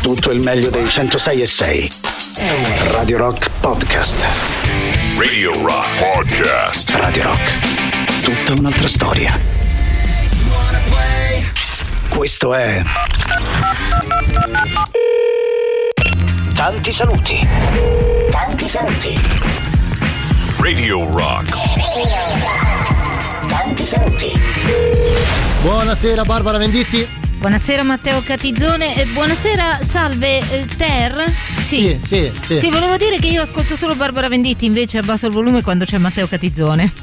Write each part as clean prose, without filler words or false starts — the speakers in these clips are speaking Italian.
tutto il meglio dei 106.6. Radio Rock Podcast. Radio Rock Podcast. Radio Rock. Tutta un'altra storia. Questo è Tanti saluti. Tanti saluti. Radio Rock. Tanti saluti. Buonasera Barbara Venditti. Buonasera Matteo Catizzone e buonasera, salve Ter. Sì, volevo dire che io ascolto solo Barbara Venditti, invece abbasso il volume quando c'è Matteo Catizzone.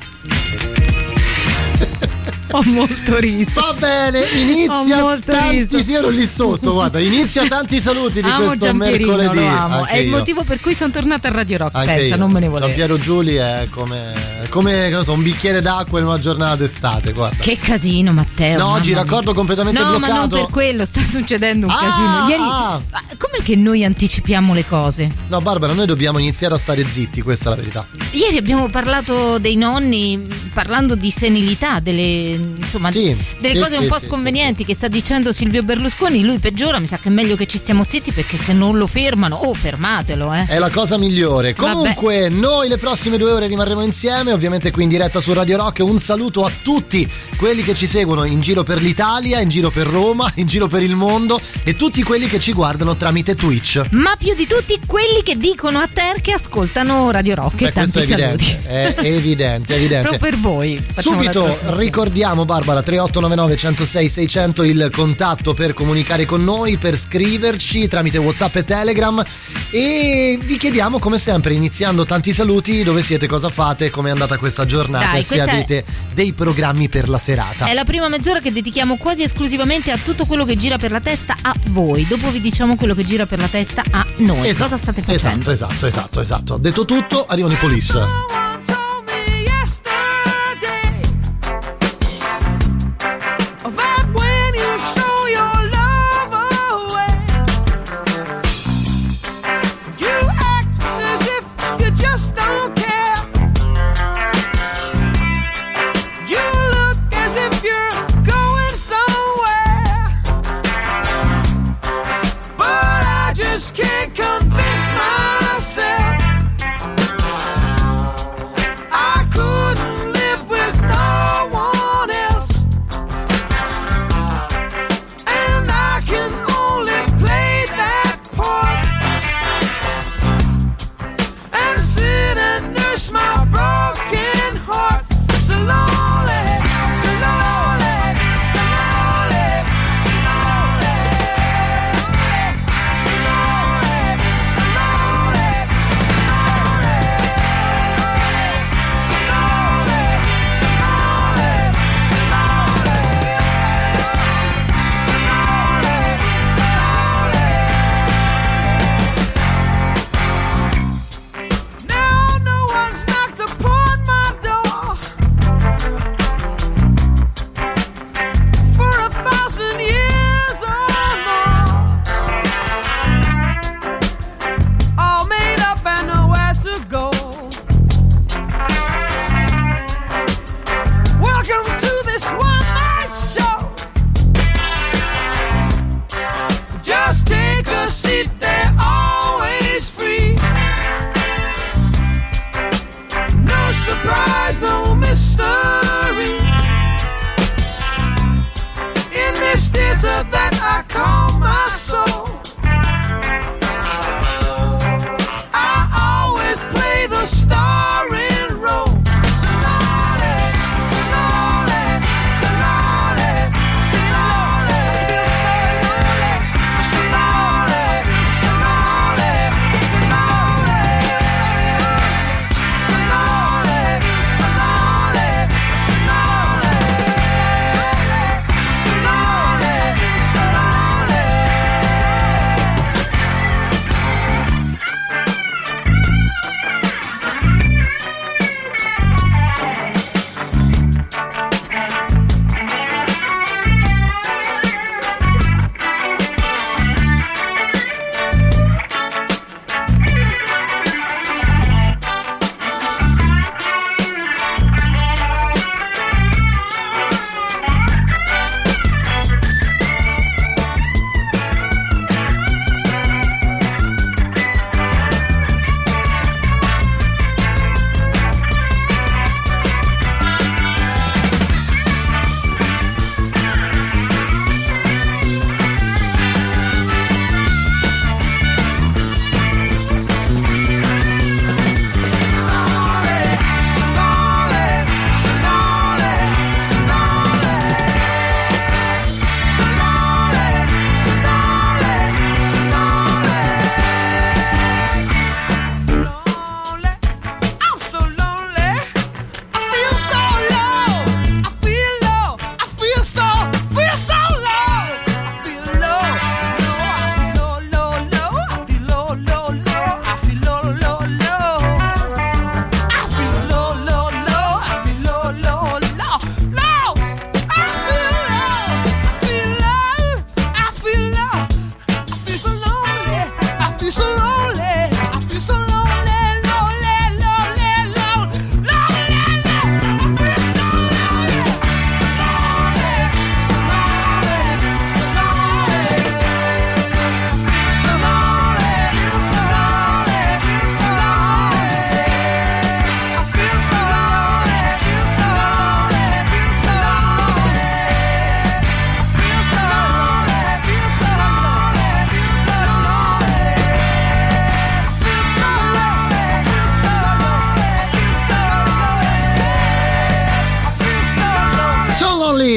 Ho molto riso. Va bene, inizia tanti, sì, ero lì sotto, guarda, inizia tanti saluti di questo mercoledì. Lo amo, anche è il io. motivo per cui sono tornata a Radio Rock, anche pensa, io. non me ne volevo. Giampiero Giuli è come che non so, un bicchiere d'acqua in una giornata d'estate, guarda. Che casino, Matteo. No, oggi raccordo completamente bloccato. No, ma non per quello, sta succedendo un casino. Ieri, com'è che noi anticipiamo le cose? No, Barbara, noi dobbiamo iniziare a stare zitti, questa è la verità. Ieri abbiamo parlato dei nonni, parlando di senilità, delle cose un po' sconvenienti che sta dicendo Silvio Berlusconi. Lui peggiora, mi sa che è meglio che ci stiamo zitti, perché se non lo fermano, fermatelo, È la cosa migliore. Comunque, noi le prossime 2 ore rimarremo insieme, ovviamente qui in diretta su Radio Rock. Un saluto a tutti quelli che ci seguono in giro per l'Italia, in giro per Roma, in giro per il mondo, e tutti quelli che ci guardano tramite Twitch. Ma più di tutti quelli che dicono a Ter che ascoltano Radio Rock. E tanti saluti. È evidente. Proprio per voi. Subito ricordiamo, Barbara, 3899 106 600 il contatto per comunicare con noi, per scriverci tramite WhatsApp e Telegram, e vi chiediamo come sempre, iniziando tanti saluti, dove siete, cosa fate, come è andata questa giornata, e se avete dei programmi per la serata. È la prima mezz'ora che dedichiamo quasi esclusivamente a tutto quello che gira per la testa a voi, dopo vi diciamo quello che gira per la testa a noi. Cosa state facendo? Esatto. Detto tutto, arrivano i Police.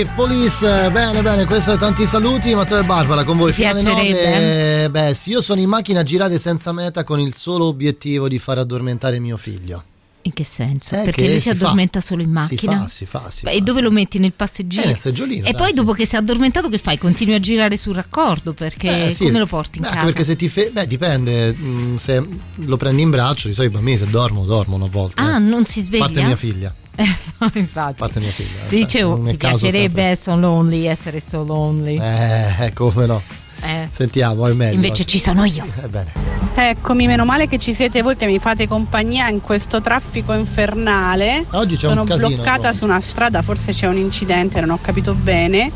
Police, bene, questo è tanti saluti. Matteo e Barbara con voi fino alle 9. Beh sì, io sono in macchina a girare senza meta con il solo obiettivo di far addormentare mio figlio. In che senso? Perché lui si addormenta solo in macchina? Si fa. E dove lo metti? Nel passeggino? Nel seggiolino. E poi dopo che sei addormentato che fai? Continui a girare sul raccordo? Perché come lo porti in casa? Perché se ti dipende, se lo prendi in braccio, di solito i bambini se dormono a volte. Non si sveglia? Parte mia figlia. No, infatti. Parte mia figlia. Ti dicevo, ti piacerebbe essere so lonely. Come no. Sentiamo, è meglio. Invece ci sono io. Bene. Eccomi, meno male che ci siete voi che mi fate compagnia in questo traffico infernale. Oggi c'è Sono un casino. Sono bloccata su una strada, forse c'è un incidente, non ho capito bene.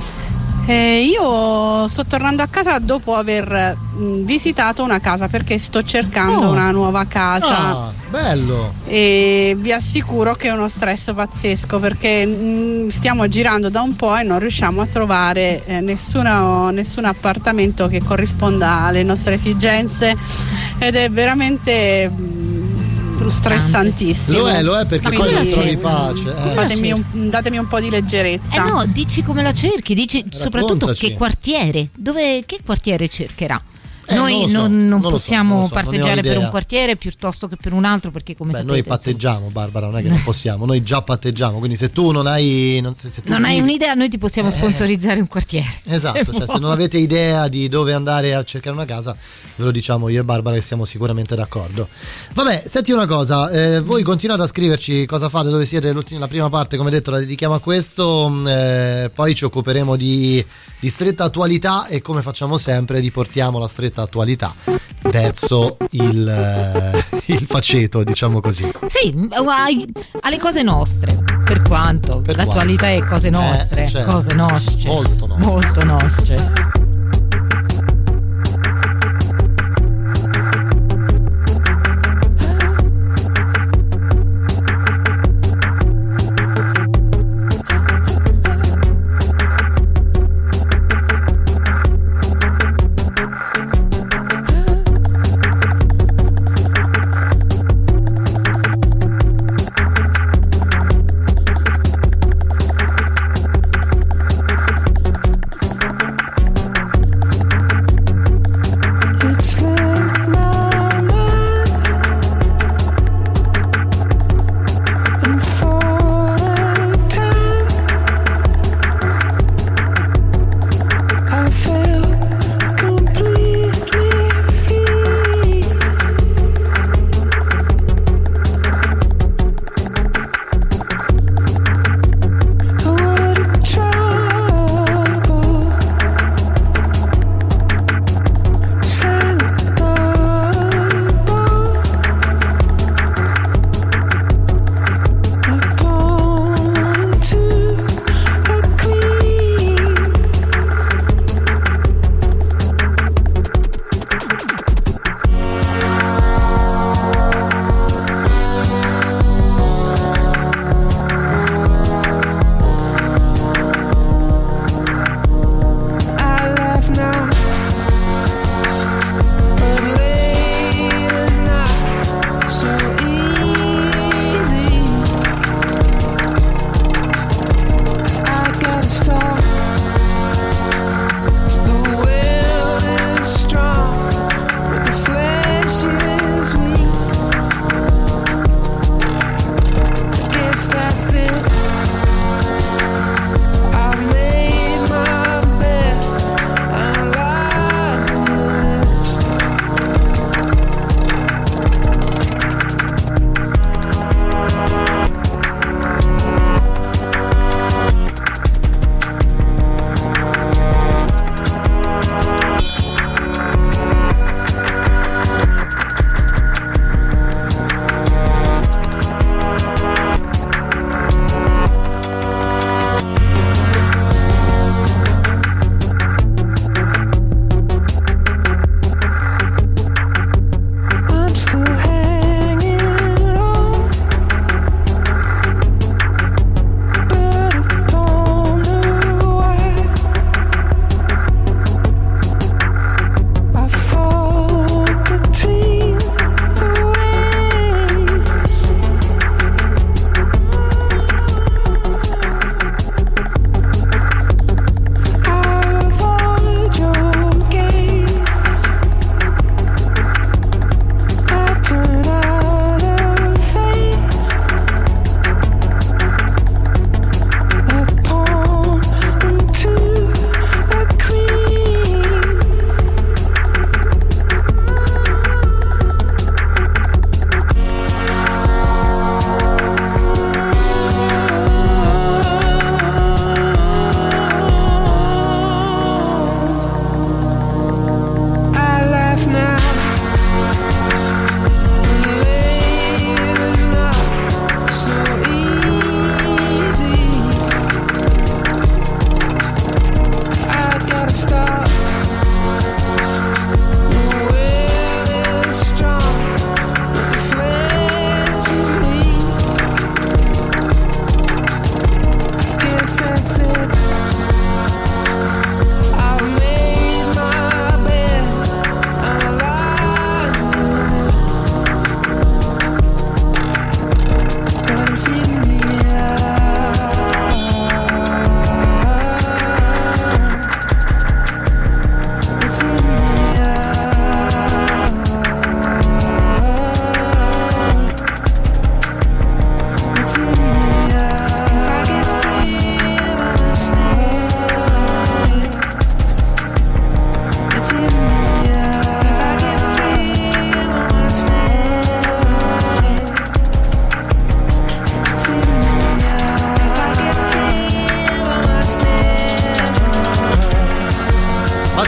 Io sto tornando a casa dopo aver visitato una casa perché sto cercando una nuova casa. Bello! E vi assicuro che è uno stress pazzesco perché stiamo girando da un po' e non riusciamo a trovare nessun appartamento che corrisponda alle nostre esigenze ed è veramente stressantissimo. Lo è perché poi non trovi pace. Datemi un po' di leggerezza. No, dici come la cerchi, dici soprattutto che quartiere. Che quartiere cercherà? Noi non possiamo parteggiare per un quartiere piuttosto che per un altro perché come sapete noi patteggiamo, Barbara, non è che non possiamo, noi già patteggiamo, quindi se tu non hai hai un'idea noi ti possiamo sponsorizzare un quartiere. Esatto, se non avete idea di dove andare a cercare una casa ve lo diciamo io e Barbara che siamo sicuramente d'accordo. Vabbè, senti una cosa, voi continuate a scriverci cosa fate, dove siete, la prima parte come detto la dedichiamo a questo, poi ci occuperemo di stretta attualità e come facciamo sempre riportiamo la stretta attualità verso il faceto, diciamo così. Sì, alle cose nostre, per quanto l'attualità è cose nostre, certo. Cose nostre, molto nostre.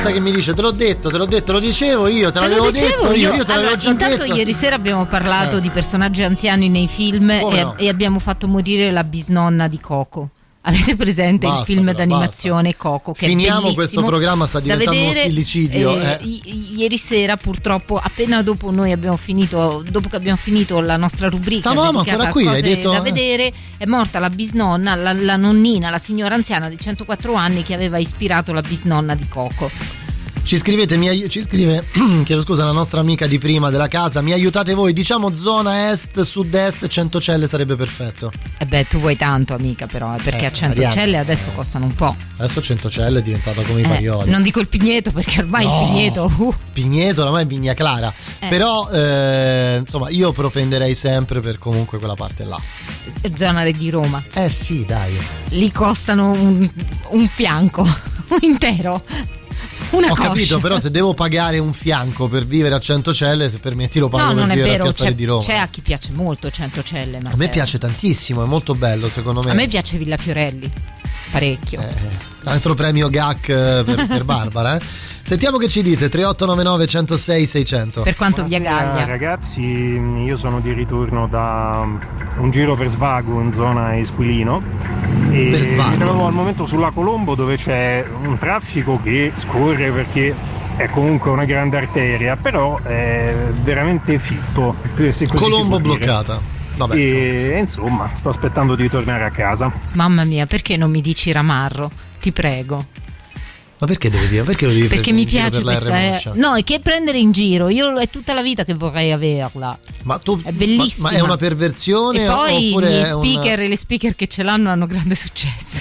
questa che mi dice te l'ho detto, lo dicevo io, te l'avevo detto io te l'avevo già intanto detto. Ieri sera abbiamo parlato di personaggi anziani nei film e abbiamo fatto morire la bisnonna di Coco. Avete presente il film d'animazione Coco? Che finiamo è questo programma, sta diventando uno stillicidio. Ieri sera purtroppo, appena dopo che abbiamo finito la nostra rubrica dedicata a cose da vedere, è morta la bisnonna, la nonnina, la signora anziana di 104 anni che aveva ispirato la bisnonna di Coco. Ci scrive chiedo scusa, la nostra amica di prima della casa, mi aiutate voi, diciamo zona est, sud-est, Centocelle sarebbe perfetto. Tu vuoi tanto, amica, però, perché a Centocelle adesso costano un po'. Adesso Centocelle è diventata come i Parioli. Non dico il Pigneto, perché ormai il Pigneto ormai è Vigna Clara. Però insomma io propenderei sempre per comunque quella parte là. Zona di Roma. Sì, dai. Lì costano un fianco intero. Ho capito, però se devo pagare un fianco per vivere a Centocelle, se permetti lo pago per vivere a Piazzale di Roma. C'è a chi piace molto Centocelle. A me piace tantissimo, è molto bello secondo me. A me piace Villa Fiorelli, parecchio. Altro premio GAC per Barbara. Sentiamo che ci dite, 3899 106 600. Per quanto vi agaglia. Ragazzi, io sono di ritorno da un giro per Svago in zona Esquilino e mi trovo al momento sulla Colombo, dove c'è un traffico che scorre perché è comunque una grande arteria, però è veramente fitto. Colombo bloccata. Vabbè. E insomma, sto aspettando di tornare a casa. Mamma mia, perché non mi dici Ramarro? Ti prego. Ma perché devi dire? Perché lo devi prendere in giro? Perché mi piace questa No, è che prendere in giro. Io è tutta la vita che vorrei averla. Ma tu è bellissima. Ma è una perversione? E poi oppure i miei speaker e le speaker che ce l'hanno hanno grande successo.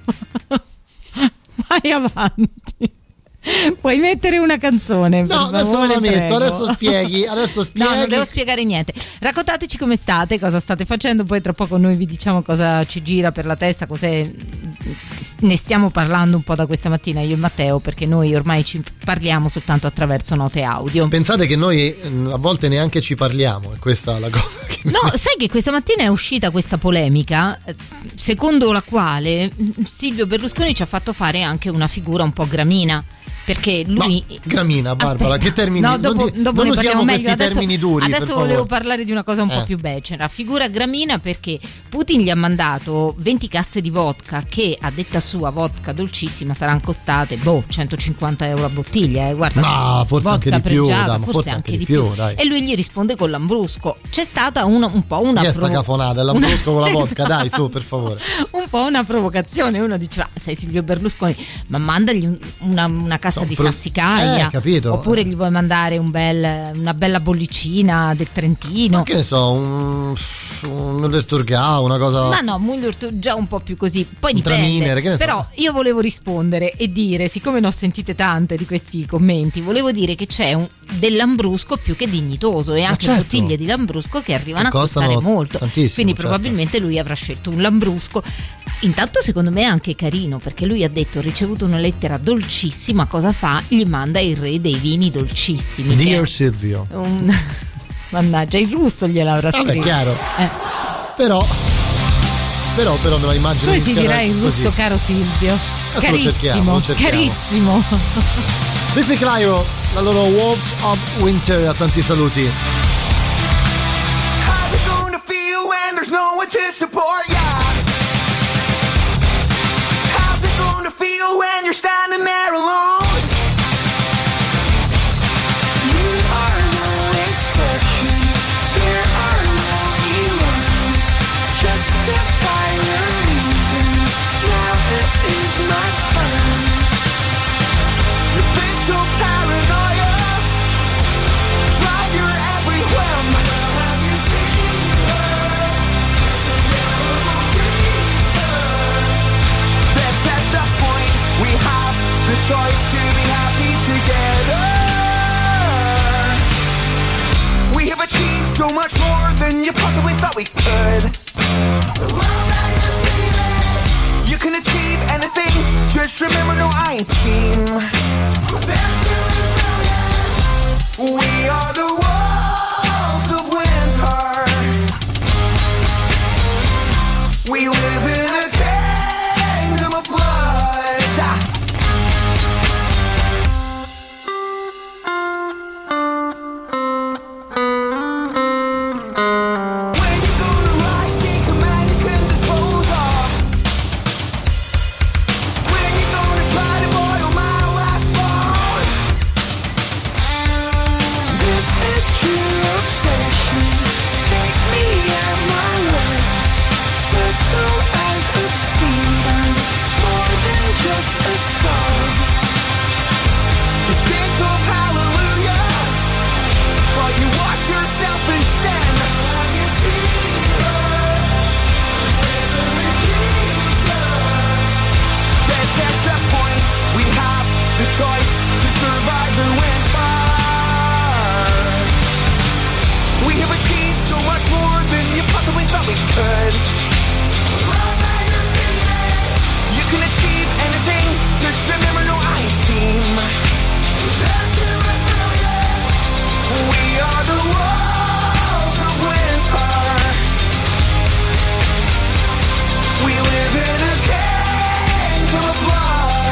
Vai avanti. Puoi mettere una canzone? No, adesso me la metto, adesso spieghi. No, non devo spiegare niente. Raccontateci come state, cosa state facendo, poi tra poco noi vi diciamo cosa ci gira per la testa, cos'è. Ne stiamo parlando un po' da questa mattina io e Matteo, perché noi ormai ci parliamo soltanto attraverso note audio. Pensate che noi a volte neanche ci parliamo, è questa la cosa che sai che questa mattina è uscita questa polemica secondo la quale Silvio Berlusconi ci ha fatto fare anche una figura un po' gramina. Perché lui. Ma, gramina, Barbara, che termini? No, dopo non ne usiamo questi meglio. termini duri. Adesso volevo parlare di una cosa un po' più becera. Figura gramina perché Putin gli ha mandato 20 casse di vodka che, a detta sua, vodka dolcissima, saranno costate 150 euro a bottiglia. Guarda, ma forse anche di più, forse anche di più. Dai. E lui gli risponde con l'ambrusco. C'è stata un po' una sta cafonata, l'ambrusco con la vodka, dai, su, per favore. Un po' una provocazione. Uno diceva, sei Silvio Berlusconi, ma mandagli una cassa di Sassicaia, capito. Oppure gli vuoi mandare una bella bollicina del Trentino, ma che ne so, un Müller-Thurgau, una cosa. Ma no, già un po' più così, poi dipende. Però io volevo rispondere e dire, siccome ne ho sentite tante di questi commenti, volevo dire che c'è dell'Lambrusco più che dignitoso e anche bottiglie di Lambrusco che arrivano a costare molto, quindi probabilmente lui avrà scelto un Lambrusco. Intanto secondo me è anche carino, perché lui ha detto: ho ricevuto una lettera dolcissima, cosa fa? Gli manda il re dei vini dolcissimi. Dear Silvio. Mannaggia, il russo gliel'avrà scritto. Vabbè, chiaro. Però me lo immagino. Come si dirà in russo, così. Caro Silvio? Carissimo, lo cerchiamo. Carissimo. Biffy Clyro, la loro Wolves of Winter, a tanti saluti. How's it gonna feel when there's no one to support ya? Feel when you're standing there alone. You are no exception. There are no heroes. Justify your reasons. Now it is my turn. Your facial paranoia drive your every whim. Have you seen her? It's a terrible creature. This has the point. We have the choice to be happy together. We have achieved so much more than you possibly thought we could. You can achieve anything, just remember, no, I ain't team. We are the wolves of winter. We live in a kingdom of blood. obsession. Take me at my word, subtle as a speeder, more than just a scar. The stink of hallelujah, while you wash yourself in sin. This is the point, we have the choice to survive the winter. We have achieved so much more than you possibly thought we could. You can achieve anything, just remember no I team. We are the wolves of winter. We live in a kingdom of blood.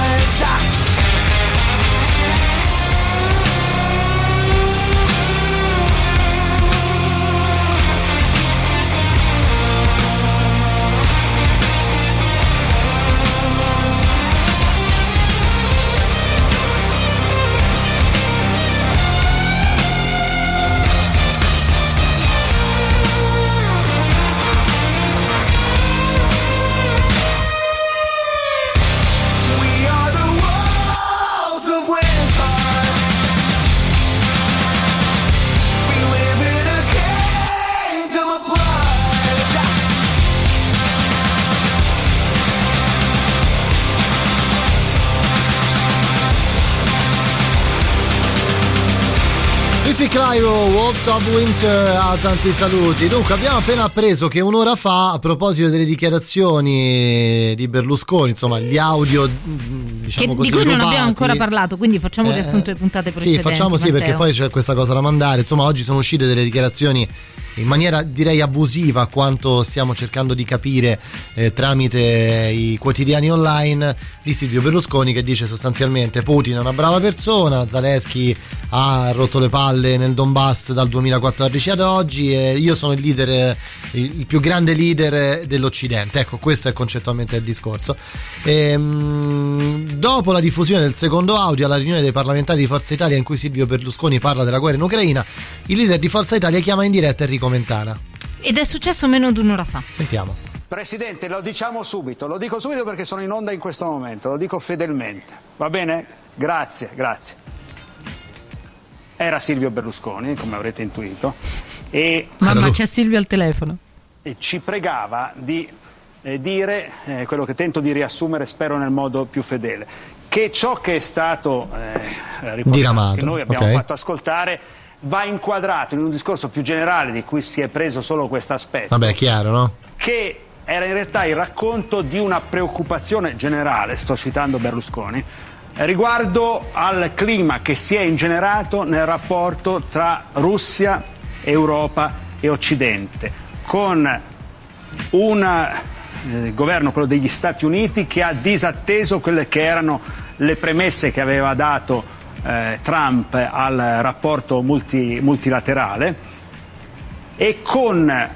Clyro, Wolves of Winter, ha tanti saluti. Dunque abbiamo appena appreso che un'ora fa, a proposito delle dichiarazioni di Berlusconi, insomma gli audio diciamo così, di cui rubati, non abbiamo ancora parlato, quindi facciamo riassunto le puntate precedenti. Sì, facciamo sì, perché poi c'è questa cosa da mandare. Insomma, oggi sono uscite delle dichiarazioni in maniera direi abusiva, quanto stiamo cercando di capire tramite i quotidiani online, di Silvio Berlusconi, che dice sostanzialmente: Putin è una brava persona, Zelensky ha rotto le palle nel Donbass dal 2014 ad oggi e io sono il leader, il più grande leader dell'Occidente. Ecco, questo è concettualmente il discorso. Dopo la diffusione del secondo audio alla riunione dei parlamentari di Forza Italia, in cui Silvio Berlusconi parla della guerra in Ucraina, il leader di Forza Italia chiama in diretta Enrico Mentana. Ed è successo meno di un'ora fa. Sentiamo. Presidente, lo diciamo subito, lo dico subito perché sono in onda in questo momento, lo dico fedelmente, va bene? Grazie. Era Silvio Berlusconi, come avrete intuito, e mamma, c'è Silvio al telefono. E ci pregava di dire quello che tento di riassumere, spero nel modo più fedele, che ciò che è stato riportato, che noi abbiamo fatto ascoltare, va inquadrato in un discorso più generale di cui si è preso solo questo aspetto. Vabbè, è chiaro, no? Che era in realtà il racconto di una preoccupazione generale, sto citando Berlusconi, riguardo al clima che si è ingenerato nel rapporto tra Russia, Europa e Occidente, con un governo, quello degli Stati Uniti, che ha disatteso quelle che erano le premesse che aveva dato Trump al rapporto multilaterale, e con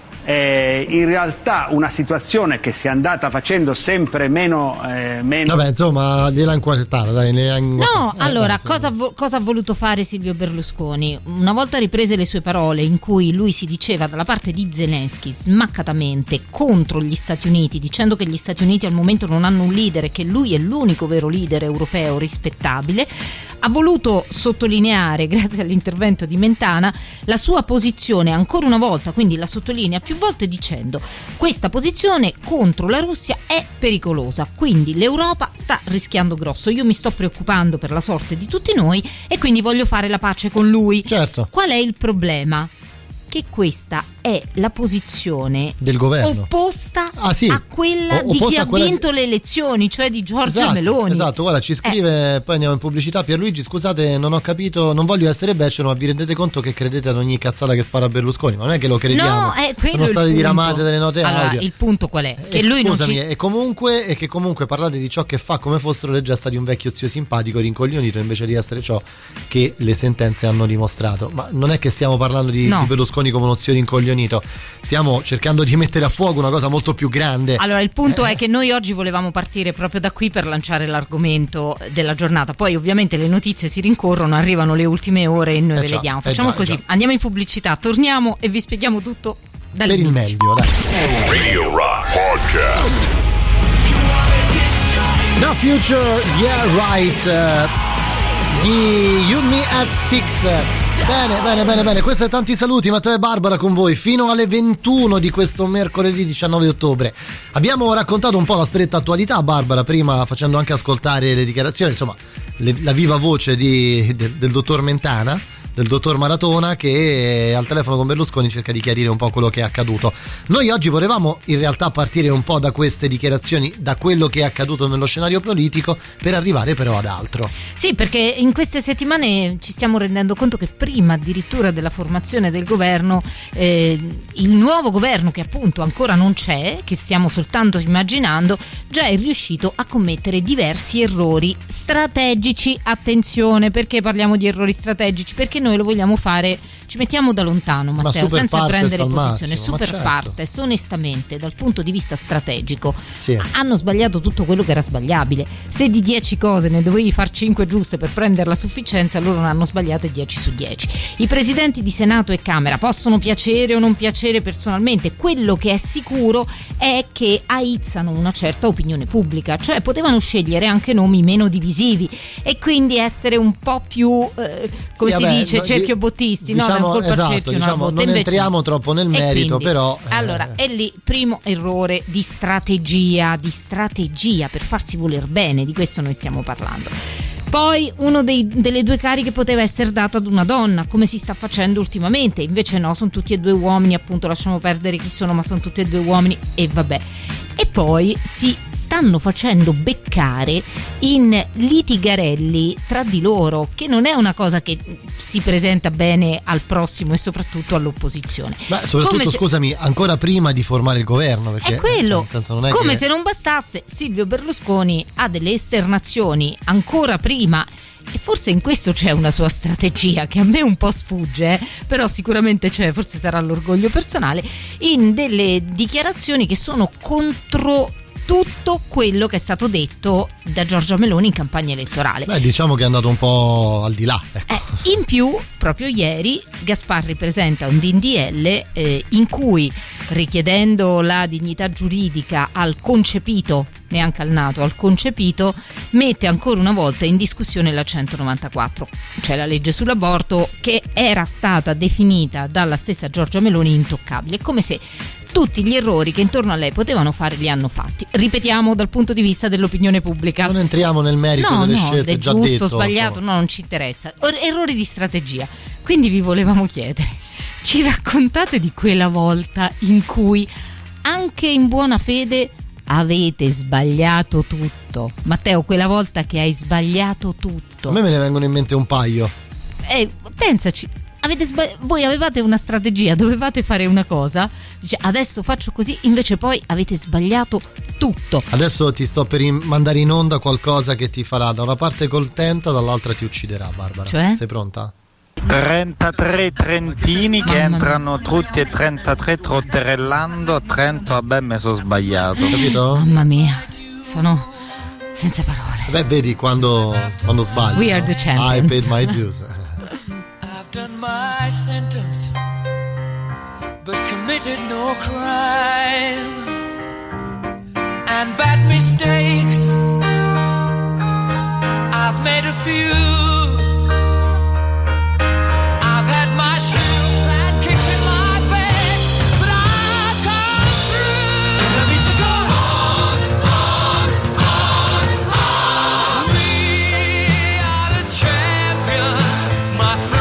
in realtà una situazione che si è andata facendo sempre meno. Vabbè, insomma, gliela inquadrata, dai. No, allora, cosa ha voluto fare Silvio Berlusconi? Una volta riprese le sue parole, in cui lui si diceva dalla parte di Zelensky smaccatamente contro gli Stati Uniti, dicendo che gli Stati Uniti al momento non hanno un leader e che lui è l'unico vero leader europeo rispettabile, ha voluto sottolineare, grazie all'intervento di Mentana, la sua posizione ancora una volta, quindi la sottolinea più volte dicendo: questa posizione contro la Russia è pericolosa, quindi l'Europa sta rischiando grosso, io mi sto preoccupando per la sorte di tutti noi e quindi voglio fare la pace con lui. Certo. Qual è il problema? Che questa è la posizione del governo opposta a quella di chi ha vinto le elezioni, cioè di Giorgia Meloni. Esatto, guarda, ci scrive, poi andiamo in pubblicità, Pierluigi: scusate, non ho capito, non voglio essere becero, ma vi rendete conto che credete ad ogni cazzata che spara Berlusconi? Ma non è che lo crediamo, sono state diramate delle note audio. Il punto qual è? Che lui e che comunque parlate di ciò che fa come fossero le gesta di un vecchio zio simpatico rincoglionito, invece di essere ciò che le sentenze hanno dimostrato. Ma non è che stiamo parlando di Berlusconi come uno zio rincoglionito, Unito. Stiamo cercando di mettere a fuoco una cosa molto più grande. Allora, il punto è che noi oggi volevamo partire proprio da qui per lanciare l'argomento della giornata. Poi ovviamente le notizie si rincorrono, arrivano le ultime ore e noi ve le diamo. Facciamo così, andiamo in pubblicità, torniamo e vi spieghiamo tutto dall'inizio. Per il meglio, dai. Radio Rock Podcast. The Future, yeah right, di You Me at 6. Bene, questo è tanti saluti, Matteo e Barbara con voi fino alle 21 di questo mercoledì 19 ottobre. Abbiamo raccontato un po' la stretta attualità, Barbara, prima facendo anche ascoltare le dichiarazioni, insomma la viva voce del dottor Mentana, del dottor Maratona, che al telefono con Berlusconi cerca di chiarire un po' quello che è accaduto. Noi oggi volevamo in realtà partire un po' da queste dichiarazioni, da quello che è accaduto nello scenario politico, per arrivare però ad altro. Sì, perché in queste settimane ci stiamo rendendo conto che prima addirittura della formazione del governo, il nuovo governo, che appunto ancora non c'è, che stiamo soltanto immaginando, già è riuscito a commettere diversi errori strategici. Attenzione, perché parliamo di errori strategici? Perché noi lo vogliamo fare, ci mettiamo da lontano, Matteo, senza prendere posizione, massimo, super certo. partes, onestamente, dal punto di vista strategico, sì. Hanno sbagliato tutto quello che era sbagliabile. Se di 10 cose ne dovevi far 5 giuste per prendere la sufficienza, loro ne hanno sbagliate 10 su 10. I presidenti di Senato e Camera possono piacere o non piacere personalmente, quello che è sicuro è che aizzano una certa opinione pubblica, cioè potevano scegliere anche nomi meno divisivi e quindi essere un po' più dice cerchio bottisti, diciamo, no? Colpa esatto, cerchio, diciamo, non entriamo troppo nel merito, quindi, però allora è lì primo errore di strategia per farsi voler bene, di questo noi stiamo parlando. Poi uno delle due cariche poteva essere dato ad una donna, come si sta facendo ultimamente, invece no, sono tutti e due uomini, appunto, lasciamo perdere chi sono, ma sono tutti e due uomini e vabbè. E poi si stanno facendo beccare in litigarelli tra di loro, che non è una cosa che si presenta bene al prossimo e soprattutto all'opposizione. Ma soprattutto, scusami, ancora prima di formare il governo, perché è quello, nel senso, non è come che... se non bastasse, Silvio Berlusconi ha delle esternazioni ancora prima. E forse in questo c'è una sua strategia che a me un po' sfugge, però sicuramente c'è, forse sarà l'orgoglio personale, in delle dichiarazioni che sono contro tutto quello che è stato detto da Giorgia Meloni in campagna elettorale. Beh, diciamo che è andato un po' al di là, ecco. In più, proprio ieri Gasparri presenta un DDL in cui, richiedendo la dignità giuridica al concepito, neanche al nato, al concepito, mette ancora una volta in discussione la 194, cioè la legge sull'aborto, che era stata definita dalla stessa Giorgia Meloni intoccabile, come se tutti gli errori che intorno a lei potevano fare li hanno fatti. Ripetiamo, dal punto di vista dell'opinione pubblica. Non entriamo nel merito delle scelte, è già giusto, detto, sbagliato, no, non ci interessa. Errori di strategia. Quindi vi volevamo chiedere, ci raccontate di quella volta in cui anche in buona fede avete sbagliato tutto? Matteo, quella volta che hai sbagliato tutto. A me ne vengono in mente un paio. Pensaci. Voi avevate una strategia, dovevate fare una cosa, dice adesso faccio così, invece poi avete sbagliato tutto. Adesso ti sto per mandare in onda qualcosa che ti farà da una parte contenta, dall'altra ti ucciderà, Barbara. Cioè? Sei pronta? 33 trentini che entrano tutti e 33 trotterellando a Trento. Vabbè, me sono sbagliato, capito? Mamma mia, sono senza parole. Beh, vedi quando sbagli. We are the champions. I paid my dues. Done my sentence, but committed no crime, and bad mistakes I've made a few. I've had my share of bad kicks in my face, but I've come through. I need to go on. We are the champions, my friend.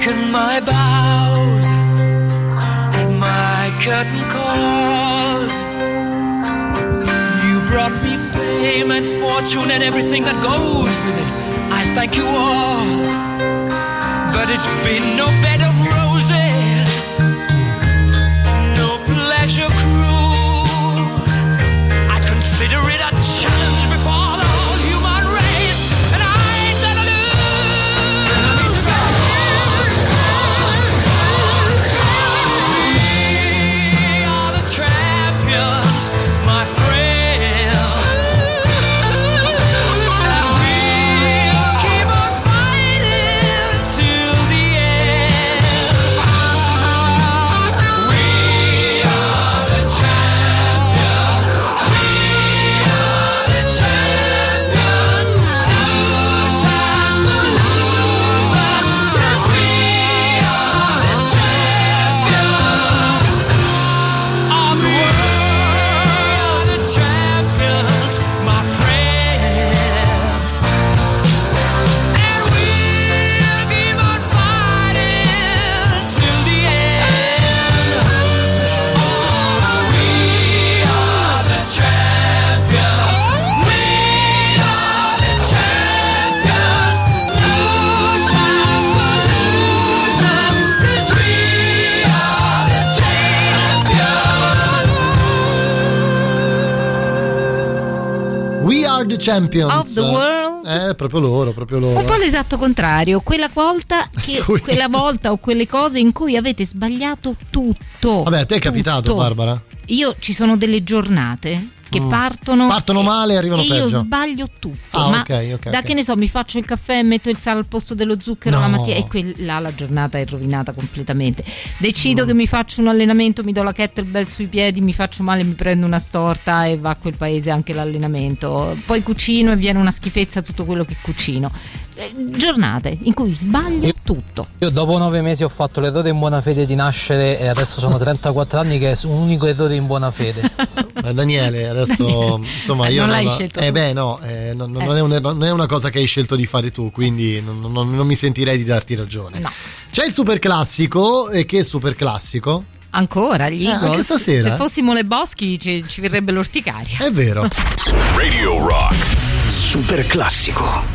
broken my bows and my curtain calls. You brought me fame and fortune and everything that goes with it. I thank you all, but it's been no bed of roses, no pleasure cruise. I consider it a challenge before the whole human race, and I ain't gonna lose. We are the champions, my friends, and we'll keep on fighting till the end. We are the champions. We are the champions. No time for losers, 'cause we are the champions of the world, the champions, my friends. And we'll keep on fighting till the end. Oh, we are the champions. We are the champions. No time for losers, 'cause we are the champions. We are the champions Of the world. Proprio loro. Un po' l'esatto contrario, quella volta o quelle cose in cui avete sbagliato tutto. Vabbè, a te è capitato, tutto. Barbara? Io ci sono delle giornate che partono male e arrivano e peggio. io sbaglio tutto. Ah, ma ok. che ne so, mi faccio il caffè e metto il sale al posto dello zucchero No. la mattina e là la giornata è rovinata completamente. Decido che mi faccio un allenamento, mi do la kettlebell sui piedi, mi faccio male, mi prendo una storta e va a quel paese anche l'allenamento. Poi cucino e viene una schifezza tutto quello che cucino. Giornate in cui sbaglio tutto. Io dopo 9 mesi ho fatto l'errore in buona fede di nascere e adesso sono 34 anni che è un unico errore in buona fede. Daniele, adesso insomma io non l'hai scelto tu. non è una cosa che hai scelto di fare tu, quindi non mi sentirei di darti ragione. No. C'è il super classico, e che è super classico? Ancora gli Eagles? Anche stasera? Se fossimo le Boschi ci verrebbe l'orticaria. È vero. Radio Rock. Super classico.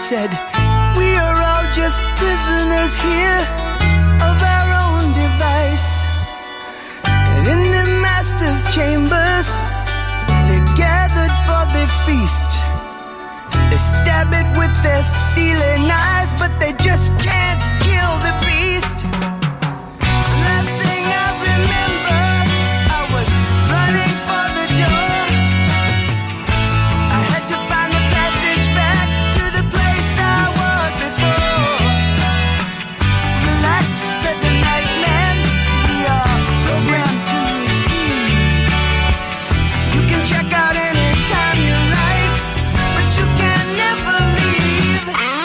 said, we are all just prisoners here of our own device. And in the master's chambers, they're gathered for the feast. They stab it with their steely knives, but they just can't kill the beast. Last thing I remember, I was running for the door. I had to find the passage back to the place I was before. Relax, said the night man, we are programmed to receive. You can check out anytime you like, but you can never leave.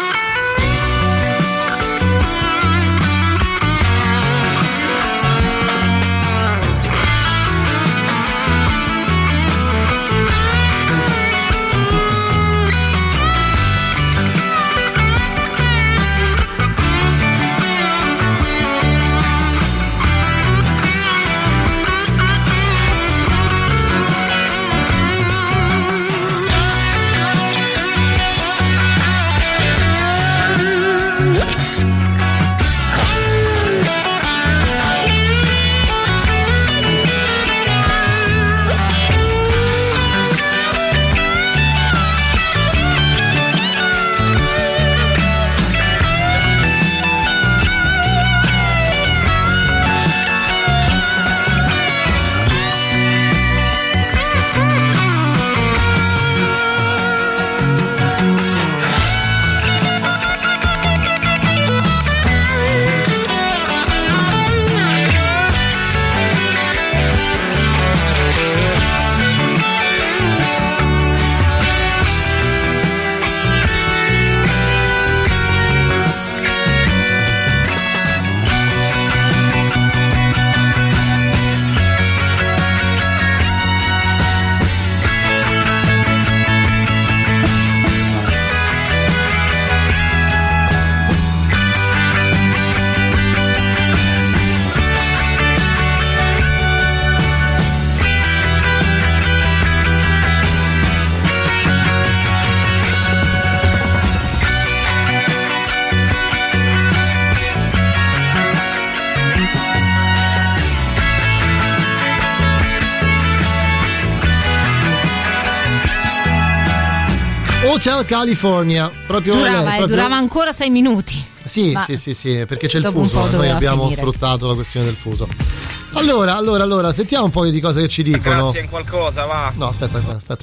Hotel California, proprio durava ancora 6 minuti. Sì, perché c'è il fuso, noi abbiamo sfruttato la questione del fuso. Allora, sentiamo un po' di cose che ci dicono. Grazie in qualcosa, va. No, aspetta.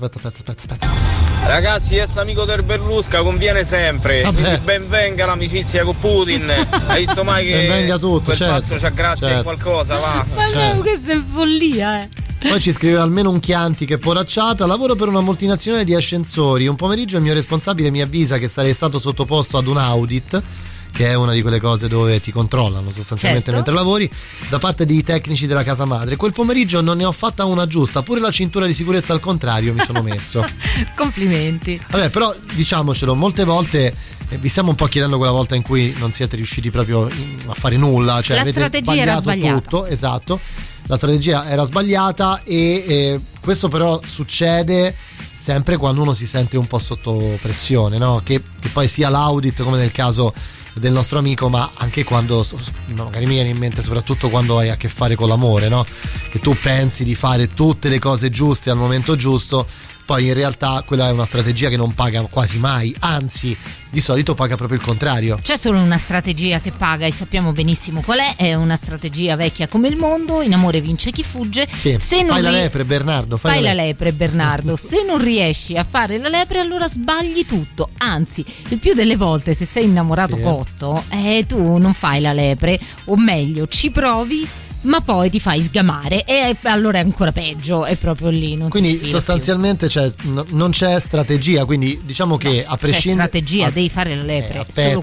Ragazzi, essere amico del Berlusca conviene sempre. Quindi ben venga l'amicizia con Putin. Hai visto mai che venga tutto, quel pazzo c'ha grazia in qualcosa, va. Ma questa è follia, Poi ci scrive almeno un Chianti che poracciata. Lavoro per una multinazionale di ascensori. Un pomeriggio il mio responsabile mi avvisa che sarei stato sottoposto ad un audit, che è una di quelle cose dove ti controllano sostanzialmente mentre lavori, da parte dei tecnici della casa madre. Quel pomeriggio non ne ho fatta una giusta, pure la cintura di sicurezza al contrario mi sono messo. Complimenti. Vabbè, però diciamocelo, molte volte vi stiamo un po' chiedendo quella volta in cui non siete riusciti proprio a fare nulla, cioè la avete strategia era sbagliata. tutto, esatto. La strategia era sbagliata e questo però succede sempre quando uno si sente un po' sotto pressione, no? Che poi sia l'audit come nel caso del nostro amico, ma anche quando magari mi viene in mente soprattutto quando hai a che fare con l'amore, no? Che tu pensi di fare tutte le cose giuste al momento giusto, poi in realtà quella è una strategia che non paga quasi mai, anzi di solito paga proprio il contrario. C'è solo una strategia che paga e sappiamo benissimo qual è una strategia vecchia come il mondo: in amore vince chi fugge. Sì. Se non fai la lepre, Bernardo, fai la lepre, Bernardo. Se non riesci a fare la lepre, allora sbagli tutto, anzi il più delle volte se sei innamorato cotto tu non fai la lepre, o meglio ci provi ma poi ti fai sgamare e allora è ancora peggio, è proprio lì. Quindi sostanzialmente non c'è strategia, quindi diciamo che a prescindere. C'è strategia, devi fare la lepre.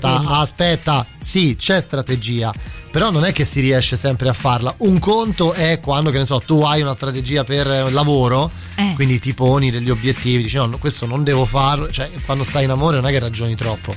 Aspetta, sì, c'è strategia, però non è che si riesce sempre a farla. Un conto è quando, che ne so, tu hai una strategia per lavoro, quindi ti poni degli obiettivi, dici no, questo non devo farlo, cioè quando stai in amore non è che ragioni troppo.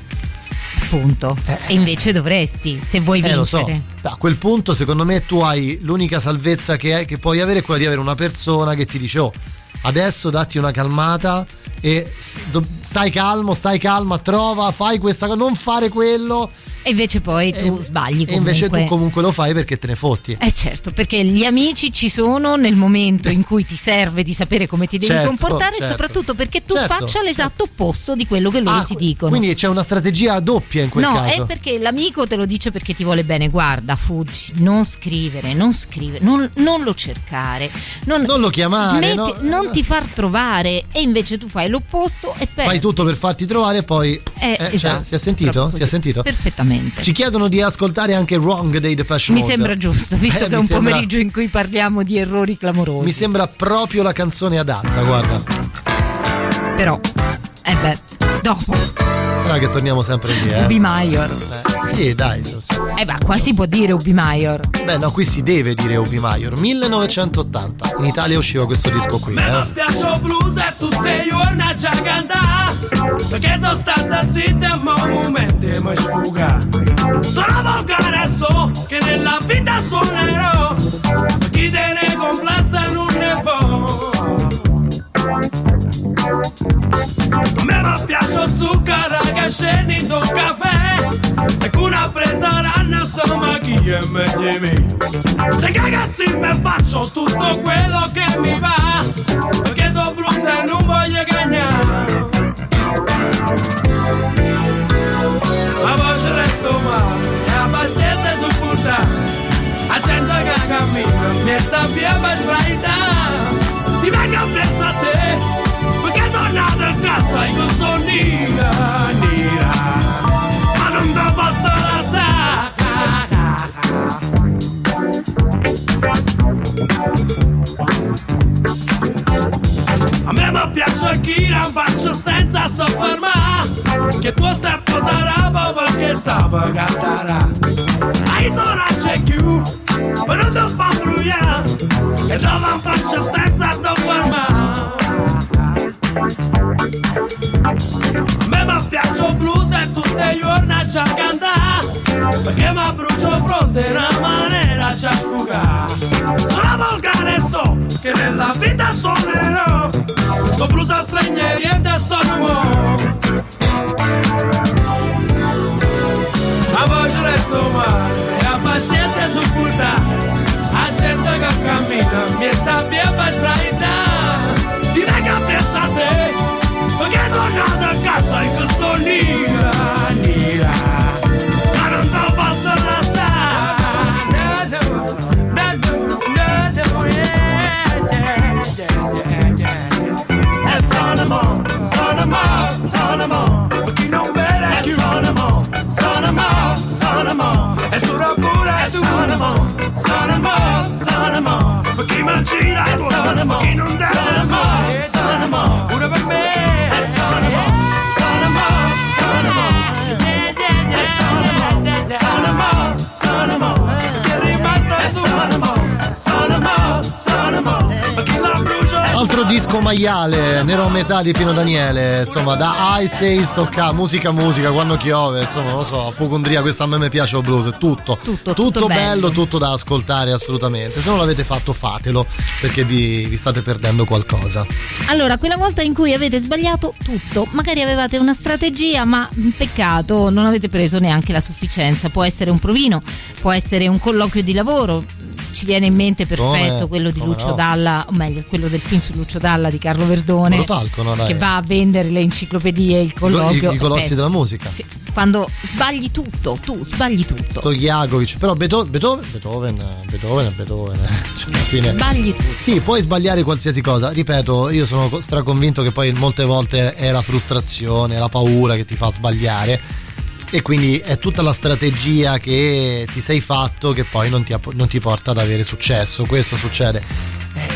Punto. E invece dovresti, se vuoi vincere. Lo so. A quel punto secondo me tu hai l'unica salvezza che puoi avere è quella di avere una persona che ti dice adesso datti una calmata e stai calma, fai questa cosa, non fare quello. E invece poi tu sbagli comunque. E invece tu comunque lo fai perché te ne fotti. Certo, perché gli amici ci sono nel momento in cui ti serve di sapere come ti devi comportare, e soprattutto perché tu faccia l'esatto opposto di quello che loro ti dicono. Quindi c'è una strategia doppia in quel caso. No, è perché l'amico te lo dice perché ti vuole bene. Guarda, fuggi, non scrivere, non lo cercare, non lo chiamare, non ti far trovare, e invece tu fai l'opposto e fai tutto per farti trovare e poi esatto, si è sentito? Si è sentito? Perfettamente. Ci chiedono di ascoltare anche Wrong dei Depeche Mode. Mi sembra giusto, visto che è un pomeriggio in cui parliamo di errori clamorosi. Mi sembra proprio la canzone adatta, guarda. Però, dopo. Guarda che torniamo sempre lì, Ubi Maior. Sì, dai. Ma qua si può dire Ubi Maior. Beh, no, qui si deve dire Ubi Maior. 1980. In Italia usciva questo disco qui. Mi piace blues e tutte giorni a cantare, perché sono stata zitta e momenti mi sfuga. Sono volgare so che nella vita suonerò, chi te ne complessa non ne può. A me mi piace zucchero che scendi in un caffè, e con una presa ranna insomma chi è meglio me. Le ragazzi mi faccio tutto quello che mi va, perché sono blues e non voglio cagnare. Ma poi ci resto male e a pazienza su puttà, a gente che cammina mi sta via per sbraitare. Ti vengo a pensare a te, perché sono nato in casa e non sono nera, ma non te posso lasciare. A me mi piace chi la faccio senza soffermare, che tu stai posando perché sape cantare. Hai non c'è più, ma non ti fa brugliare, e non la faccio senza soffermare. A me mi piace il blues e tutte le giorni a cantare, perché mi brucio fronte in una maniera a sfugare. Sono volgare so che nella vita suonerò, con blues a stranieri e da sono mo. Ma poi ci resto male e a pazienza su puttà, a gente che cammina mi sta via per sbraitare. Ti vengo a pensare a te, perché sono nato a casa e che sono nera, ma non te posso lasciare. E sono mo, chi non vede più. Sono mo, e sono pure tu. Sono mo, chi mi gira e chi non deve mai. Sono mo, pure per me. Sono mo, chi è rimasto su. Sono mo, chi la brucia. Altro disco maiale, nero a metà di Pino Daniele, insomma, da Ice Ace tocca musica quando piove, insomma, non lo so, apocondria, questa a me piace il blues, tutto bello, tutto da ascoltare assolutamente. Se non l'avete fatto, fatelo, perché vi state perdendo qualcosa. Allora, quella volta in cui avete sbagliato tutto, magari avevate una strategia, ma peccato, non avete preso neanche la sufficienza. Può essere un provino, può essere un colloquio di lavoro. Ci viene in mente perfetto quello di Lucio Dalla, o meglio quello del film su Lucio Dalla di Carlo Verdone, che va a vendere le enciclopedie, il colloquio, i colossi della musica. Sì, quando sbagli tutto, Stojakovic, però Beethoven, cioè, alla fine sbagli tutto. Sì, puoi sbagliare qualsiasi cosa, ripeto, io sono straconvinto che poi molte volte è la frustrazione, la paura che ti fa sbagliare. E quindi è tutta la strategia che ti sei fatto che poi non ti porta ad avere successo. Questo succede.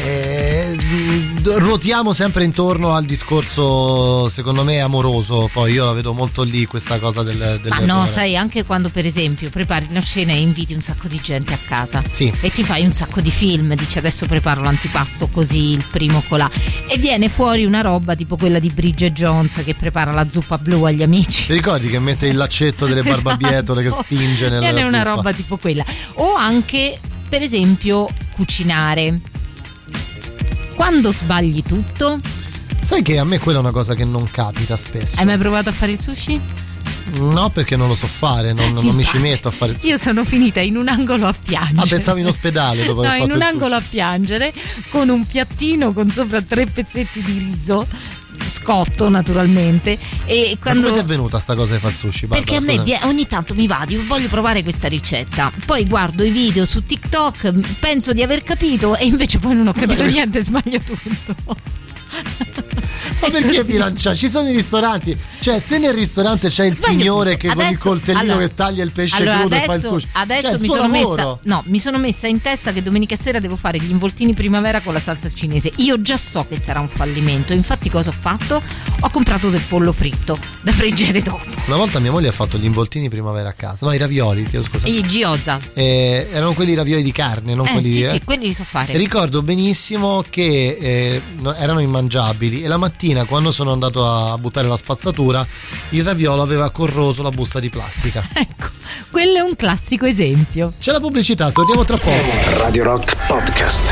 Ruotiamo sempre intorno al discorso, secondo me, amoroso. Poi io la vedo molto lì, questa cosa del ma no, sai, anche quando per esempio prepari la cena e inviti un sacco di gente a casa, sì, e ti fai un sacco di film, dici adesso preparo l'antipasto così, il primo colà, e viene fuori una roba tipo quella di Bridget Jones che prepara la zuppa blu agli amici. Ti ricordi che mette il laccetto delle barbabietole che stinge nella viene zuppa? Una roba tipo quella. O anche per esempio cucinare. Quando sbagli tutto, Sai che a me quella è una cosa che non capita spesso. Hai mai provato a fare il sushi? No, perché non lo so fare, non mi ci metto a fare il sushi. Io sono finita in un angolo a piangere. Ah, pensavo in ospedale dopo aver fatto in un angolo a piangere con un piattino con sopra 3 pezzetti di riso scotto naturalmente. E quando... Ma come ti è venuta sta cosa di fare il sushi? Perché a me ogni tanto mi va, voglio provare questa ricetta, poi guardo i video su TikTok, penso di aver capito e invece poi non ho capito niente, sbaglio tutto. Ma perché bilanciare? Ci sono i ristoranti, cioè se nel ristorante c'è il signore che con il coltellino che taglia il pesce crudo e fa il sushi, adesso mi sono messa in testa che domenica sera devo fare gli involtini primavera con la salsa cinese. Io già so che sarà un fallimento, infatti cosa ho fatto? Ho comprato del pollo fritto da friggere dopo. Una volta mia moglie ha fatto gli involtini primavera a casa, no, i ravioli, chiedo scusa, i gyoza, erano quelli ravioli di carne, non quelli sì, quelli li so fare. Ricordo benissimo che erano immangiabili e la mattina quando sono andato a buttare la spazzatura il raviolo aveva corroso la busta di plastica. Ecco, quello è un classico esempio. C'è la pubblicità, torniamo tra poco. Radio Rock Podcast.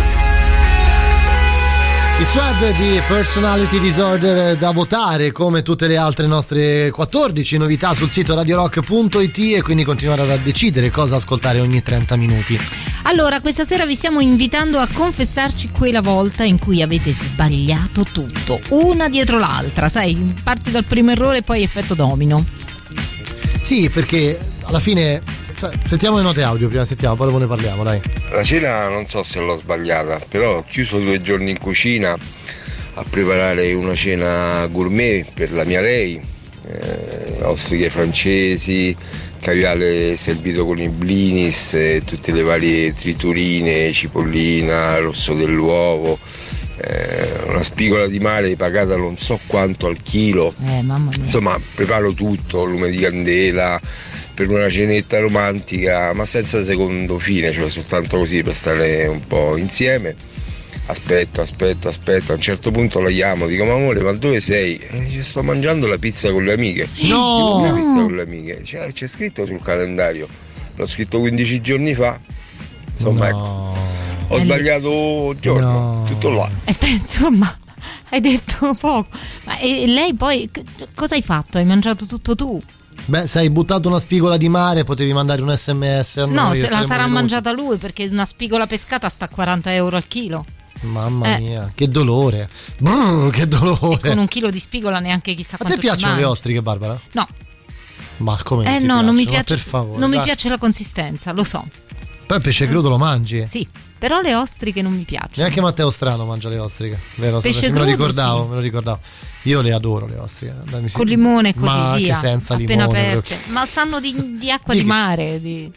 Il SWAD di Personality Disorder da votare come tutte le altre nostre 14 novità sul sito radiorock.it e quindi continuare a decidere cosa ascoltare ogni 30 minuti. Allora, questa sera vi stiamo invitando a confessarci quella volta in cui avete sbagliato tutto, una dietro l'altra, sai, parti dal primo errore e poi effetto domino. Sì, perché alla fine sentiamo le note audio prima, sentiamo, poi ne parliamo, dai. La cena non so se l'ho sbagliata, però ho chiuso 2 giorni in cucina a preparare una cena gourmet per la mia lei, ostriche francesi, caviale servito con i blinis, tutte le varie triturine, cipollina, rosso dell'uovo, una spigola di mare pagata non so quanto al chilo. Mamma mia. Insomma, preparo tutto, lume di candela per una cenetta romantica, ma senza secondo fine, cioè soltanto così per stare un po' insieme. Aspetto, a un certo punto la chiamo, dico: ma amore, ma dove sei? Ci sto mangiando la pizza con le amiche. No! La pizza con le amiche, c'è scritto sul calendario, l'ho scritto 15 giorni fa, insomma, ecco, ho sbagliato giorno, tutto là. Insomma, hai detto poco. Ma e lei poi cosa hai fatto? Hai mangiato tutto tu? Beh, se hai buttato una spigola di mare potevi mandare un SMS a noi. No, se la sarà mangiata lui, perché una spigola pescata sta a 40 euro al chilo. Mamma mia, che dolore. Che dolore. E con un chilo di spigola neanche chissà quanto. A te piacciono le ostriche, Barbara? No. Ma come no, piacciono? non mi piace. Per favore, non mi piace la consistenza, lo so. Però il pesce crudo lo mangi? Sì, però le ostriche non mi piacciono. Neanche Matteo Strano mangia le ostriche, vero? Pesce me lo ricordavo, sì. Me lo ricordavo. Io le adoro le ostriche. Con limone e così ma via. Ma che senza appena limone. Aperte. Ma sanno di acqua di mare.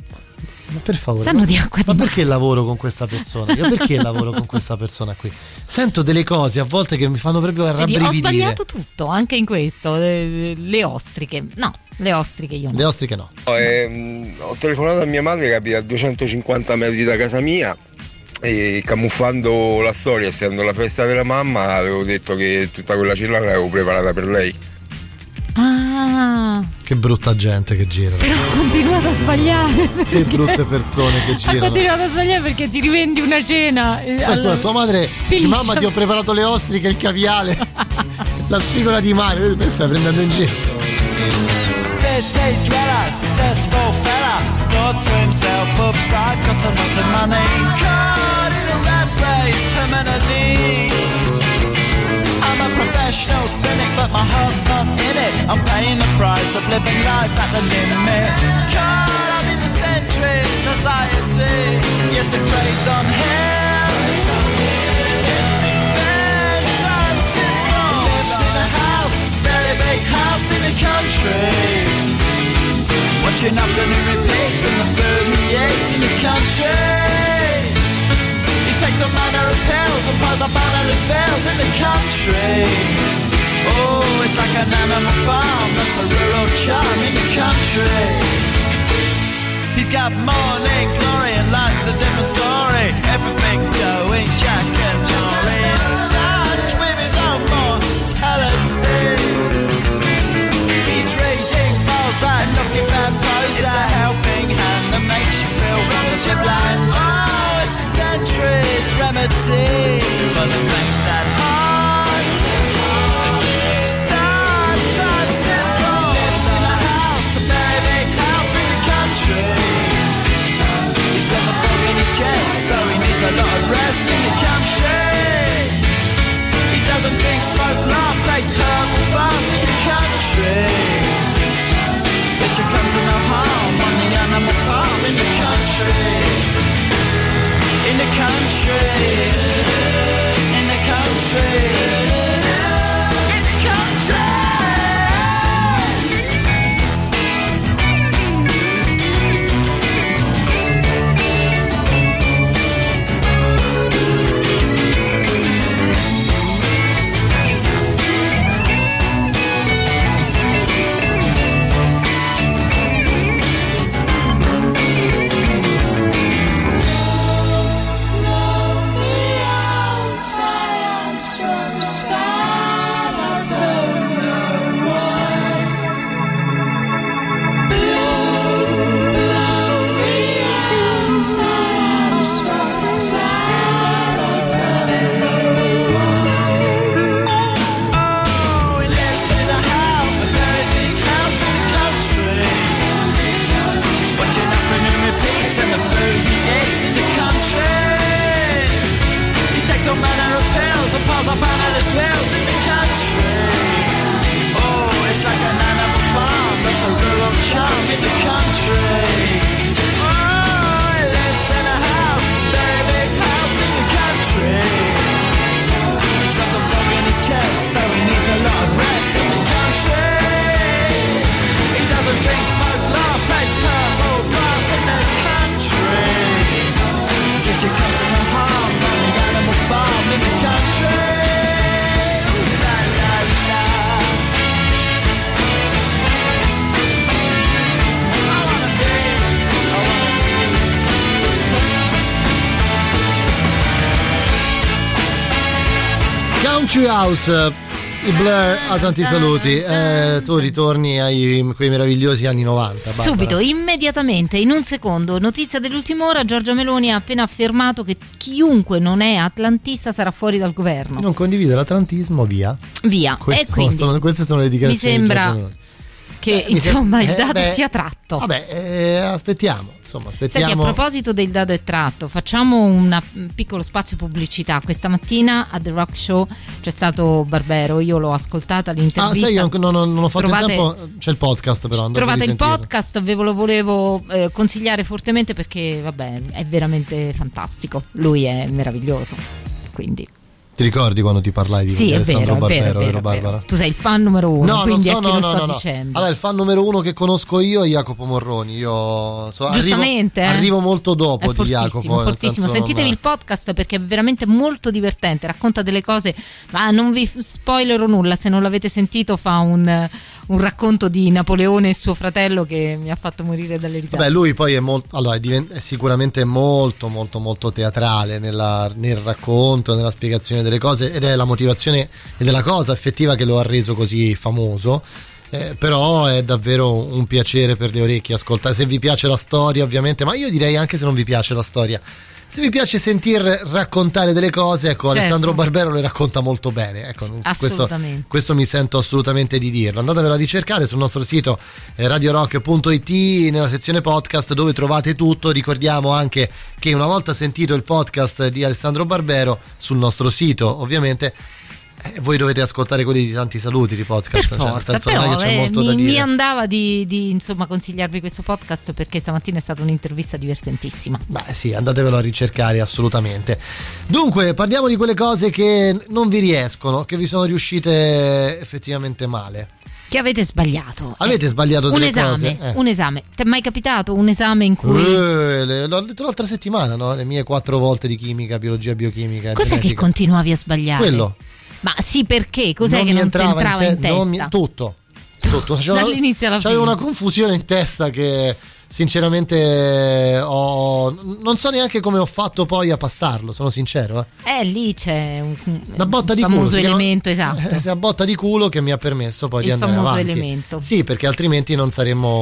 Ma per favore, sanno di acqua di ma mare. Perché lavoro con questa persona? Io perché lavoro con questa persona qui? Sento delle cose a volte che mi fanno proprio rabbrividire. Ho sbagliato tutto, anche in questo. Le ostriche, no, le ostriche io no. Le ostriche no. Ho telefonato a mia madre che abita a 250 metri da casa mia e camuffando la storia, essendo la festa della mamma, avevo detto che tutta quella cena l'avevo preparata per lei. Ah, che brutta gente che gira. Però ho continuato a sbagliare. Che brutte persone che girano. Ho continuato a sbagliare perché ti rivendi una cena. Scusa, tua madre dice: mamma, ti ho preparato le ostriche, il caviale, la spigola di mare. Mi stai prendendo in giro. City dweller, successful fella, thought to himself, oops, I've got a lot of money. Caught in a rat race, terminally. I'm a professional cynic, but my heart's not in it. I'm paying the price of living life at the limit. Caught up in the centuries, anxiety. Yes, it preys on him. Empty bed, drives him wrong. Lives in a house, very big house in the country. Watching afternoon repeats and the food he eats in the country. Takes a manner of pills and piles up analyst bills in the country. Oh, it's like an animal farm, that's a rural charm in the country. He's got morning glory and life's a different story. Everything's going Jack and Jory, in touch with his own mortality. He's reading Mozart, looking bad prose. It's a helping hand that makes you feel wrong as you're blind. It's a century's remedy for the things that hard to rest in the country. He doesn't drink, smoke, laugh, takes herbal baths in the country. Says she comes to no harm on the animal farm in the country. In the country. In the country. In the country, oh, he lives in a house, very big house in the country. He's got a bug in his chest, so he needs a lot of rest in the country. He doesn't drink, smoke, laugh, takes herbal baths in the country. Says she comes in the harm on the animal farm in the country. La la la. Country House, i Blur, a tanti saluti. Tu ritorni ai quei meravigliosi anni 90. Barbara. Subito, immediatamente, in un secondo. Notizia dell'ultima ora: Giorgia Meloni ha appena affermato che chiunque non è atlantista sarà fuori dal governo. Non condivide l'atlantismo, via. Queste sono le dichiarazioni. Mi sembra che insomma il dado sia tratto. Vabbè, aspettiamo. Senti, a proposito del dado è tratto, facciamo un piccolo spazio pubblicità. Questa mattina a The Rock Show c'è stato Barbero, io l'ho ascoltata l'intervista. Io non ho fatto il tempo. C'è il podcast, però trovate il podcast, ve lo volevo consigliare fortemente perché vabbè, è veramente fantastico, lui è meraviglioso, quindi. Ti ricordi quando ti parlai di Alessandro Barbero, vero Barbara? Tu sei il fan numero uno, no, quindi non so, a chi lo sto dicendo. Allora, il fan numero uno che conosco io è Jacopo Morroni. Giustamente arrivo molto dopo di Jacopo. Fortissimo. Sentitevi il podcast perché è veramente molto divertente, racconta delle cose, ma non vi spoilerò nulla, se non l'avete sentito fa un racconto di Napoleone e suo fratello che mi ha fatto morire dalle risate. Vabbè, lui poi è sicuramente molto molto molto teatrale nel racconto, nella spiegazione delle cose, ed è la motivazione ed è la cosa effettiva che lo ha reso così famoso. Però è davvero un piacere per le orecchie ascoltare, se vi piace la storia ovviamente, ma io direi anche se non vi piace la storia, se vi piace sentir raccontare delle cose, ecco, certo. Alessandro Barbero le racconta molto bene, ecco, questo mi sento assolutamente di dirlo. Andatevelo a ricercare sul nostro sito radiorock.it nella sezione podcast, dove trovate tutto. Ricordiamo anche che una volta sentito il podcast di Alessandro Barbero sul nostro sito, ovviamente voi dovete ascoltare quelli di Tanti Saluti di podcast, per forza, cioè, non è che c'è molto da dire. Mi andava di insomma consigliarvi questo podcast perché stamattina è stata un'intervista divertentissima. Beh sì, andatevelo a ricercare assolutamente. Dunque, parliamo di quelle cose che non vi riescono, che vi sono riuscite effettivamente male. Che avete sbagliato. Avete sbagliato delle cose? Un esame. Ti è mai capitato un esame in cui l'ho detto l'altra settimana, no? Le mie 4 volte di chimica, biologia, biochimica. Cos'è genetica. Che continuavi a sbagliare? Quello. Ma sì, perché? Cos'è che non ti entrava in testa? Tutto. Dall'inizio alla fine. C'avevo una confusione in testa che sinceramente non so neanche come ho fatto poi a passarlo, sono sincero. Lì c'è una botta di famoso culo, elemento, esatto. È una botta di culo che mi ha permesso poi di andare avanti. Il famoso elemento. Sì, perché altrimenti non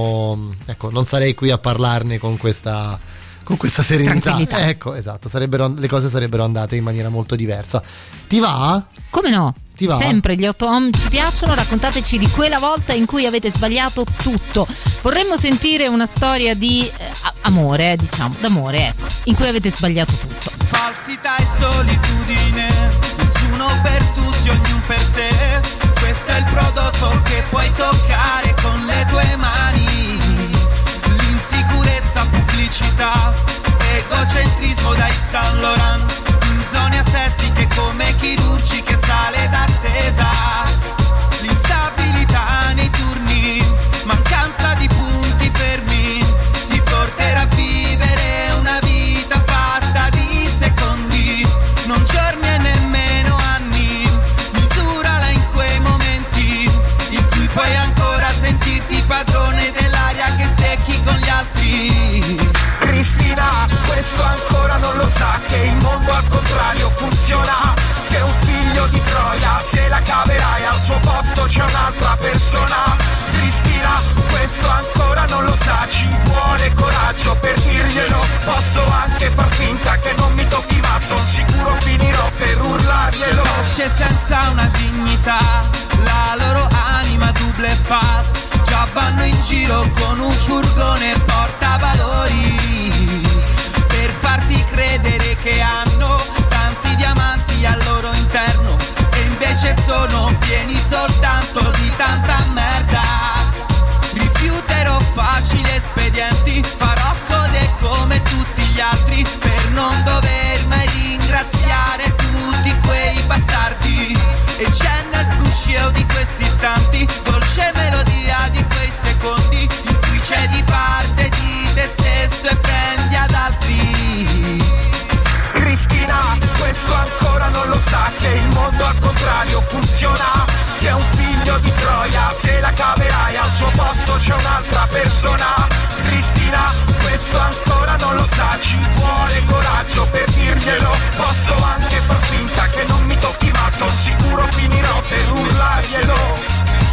sarei qui a parlarne con questa serenità. Ecco, esatto, le cose sarebbero andate in maniera molto diversa. Ti va? Come no? Ti va? Sempre gli 8 Om ci piacciono, raccontateci di quella volta in cui avete sbagliato tutto. Vorremmo sentire una storia di amore, d'amore, ecco, in cui avete sbagliato tutto. falsità e solitudine, nessuno per tutti, ognuno per sé. Questo è il prodotto che puoi toccare con le tue mani. L'insicurezza, pubblicità, egocentrismo da Yves Saint Laurent, in zone asettiche come chirurgiche, sale d'attesa. L'instabilità nei turni, mancanza di punti fermi, ti porterà a vivere una vita fatta di secondi, non giorni e nemmeno anni. Misurala in quei momenti in cui puoi ancora sentirti padrone dell'aria che stecchi con gli altri. Cristina, questo ancora non lo sa, che il mondo al contrario funziona, che un figlio di Troia se la caverai, al suo posto c'è un'altra persona. Cristina, questo ancora non lo sa, ci vuole coraggio per dirglielo. Posso anche far finta che non mi tocchi, ma son sicuro finirò per urlarglielo. Facce senza una dignità, la loro anima double face, già vanno in giro con un furgone portavalori, per farti credere che hanno tanti diamanti al loro interno, e invece sono pieni soltanto di tanta merda. Rifiuterò facili espedienti, farò code come tutti gli altri, per non dover mai ringraziare tutti quei bastardi. E c'è nel fruscio di questi istanti, dolce melodia di quei secondi, in cui c'è di parte di te stesso e prendi ad altri. Cristina, questo ancora non lo sa, che il mondo al contrario funziona, che è un figlio di Troia se la caverai, al suo posto c'è un'altra persona. Cristina, questo ancora non lo sa, ci vuole coraggio per dirglielo. Posso anche far finta che non mi tocchi, ma son sicuro finirò per urlarglielo.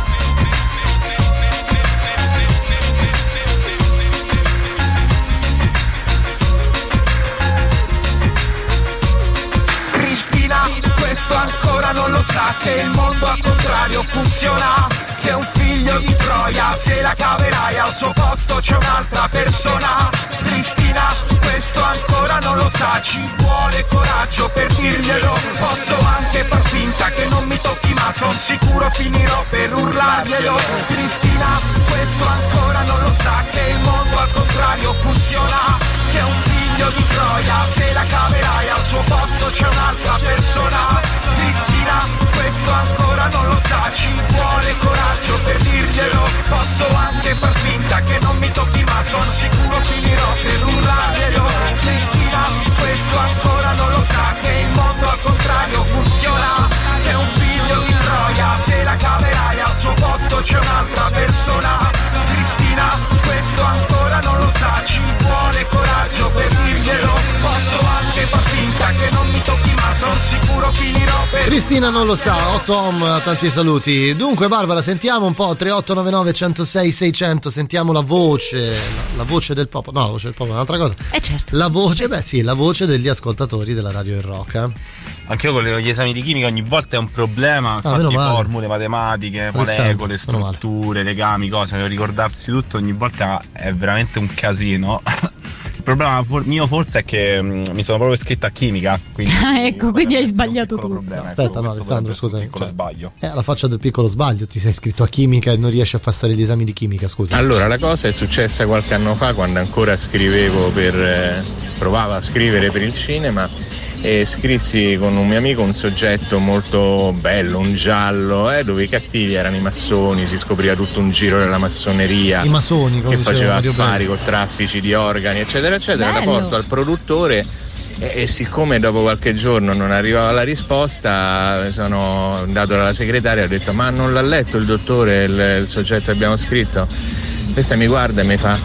Questo ancora non lo sa, che il mondo al contrario funziona, che un figlio di Troia se la caverai, al suo posto c'è un'altra persona. Cristina, questo ancora non lo sa, ci vuole coraggio per dirglielo. Posso anche far finta che non mi tocchi, ma son sicuro finirò per urlarglielo. Cristina, questo ancora non lo sa, che il mondo al contrario funziona, che un figlio di Troia se la caverai, al suo posto c'è un'altra persona. Cristina, questo ancora non lo sa, ci vuole coraggio per dirglielo. Posso anche far finta che non mi tocchi, ma son sicuro finirò per urlarglielo. Cristina, questo ancora non lo sa, che il mondo al contrario funziona, che un figlio di Troia se la caverai, al suo posto c'è un'altra persona. Cristina, questo ancora non lo sa, ci vuole coraggio per dirglielo. Posso anche far finta che non mi tocchi, ma son sicuro finirò per... Cristina non lo sa, Tom, tanti saluti. Dunque Barbara, sentiamo un po', 3899 106 600, sentiamo la voce del popolo. No, la voce del popolo è un'altra cosa. Certo. La voce, beh sì, la voce degli ascoltatori della Radio Il Rock. Anche io con gli esami di chimica ogni volta è un problema, infatti formule, matematiche, molecole, strutture, legami, cose, per ricordarsi tutto ogni volta è veramente un casino. Il problema mio forse è che mi sono proprio iscritto a chimica, quindi ecco, quindi hai sbagliato tutto. Problema, aspetta, no, Alessandro, scusa, piccolo sbaglio. Alla faccia del piccolo sbaglio, ti sei iscritto a chimica e non riesci a passare gli esami di chimica, scusa. Allora, la cosa è successa qualche anno fa, quando ancora scrivevo provavo a scrivere per il cinema, e scrissi con un mio amico un soggetto molto bello, un giallo, dove i cattivi erano i massoni, si scopriva tutto un giro della massoneria, i massoni, che faceva affari con traffici di organi, eccetera eccetera. La porto al produttore e siccome dopo qualche giorno non arrivava la risposta, sono andato dalla segretaria e ho detto: ma non l'ha letto il dottore il soggetto che abbiamo scritto? Questa mi guarda e mi fa: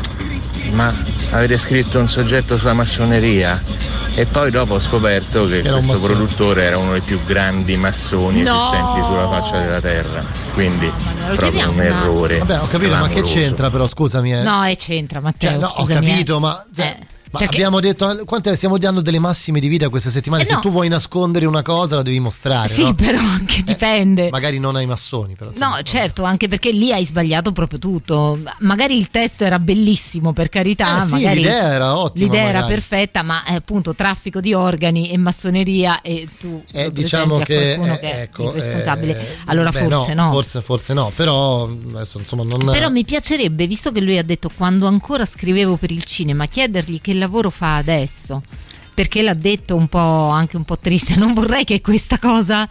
ma avete scritto un soggetto sulla massoneria? E poi dopo ho scoperto che questo produttore era uno dei più grandi massoni esistenti sulla faccia della terra, quindi proprio un errore. Vabbè, ho capito, ma che c'entra però, scusami? No, c'entra, Matteo. Cioè, no, ho capito, ma Ma abbiamo detto quante stiamo dando delle massime di vita queste settimane. Se tu vuoi nascondere una cosa la devi mostrare. Sì, no? Però anche dipende. Magari non ai massoni, però. No, certo, anche perché lì hai sbagliato proprio tutto. Magari il testo era bellissimo, per carità. Sì, magari l'idea era ottima. L'idea era perfetta, ma appunto traffico di organi e massoneria e tu diciamo che è responsabile. Allora forse no. Forse no, però adesso insomma non. Però mi piacerebbe, visto che lui ha detto quando ancora scrivevo per il cinema, chiedergli che lavoro fa adesso, perché l'ha detto anche un po' triste. Non vorrei che questa cosa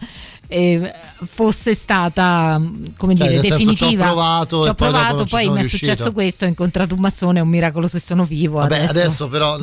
fosse stata, come dire, definitiva. Ci ho provato, poi mi è successo questo, ho incontrato un massone, è un miracolo se sono vivo. Vabbè, adesso però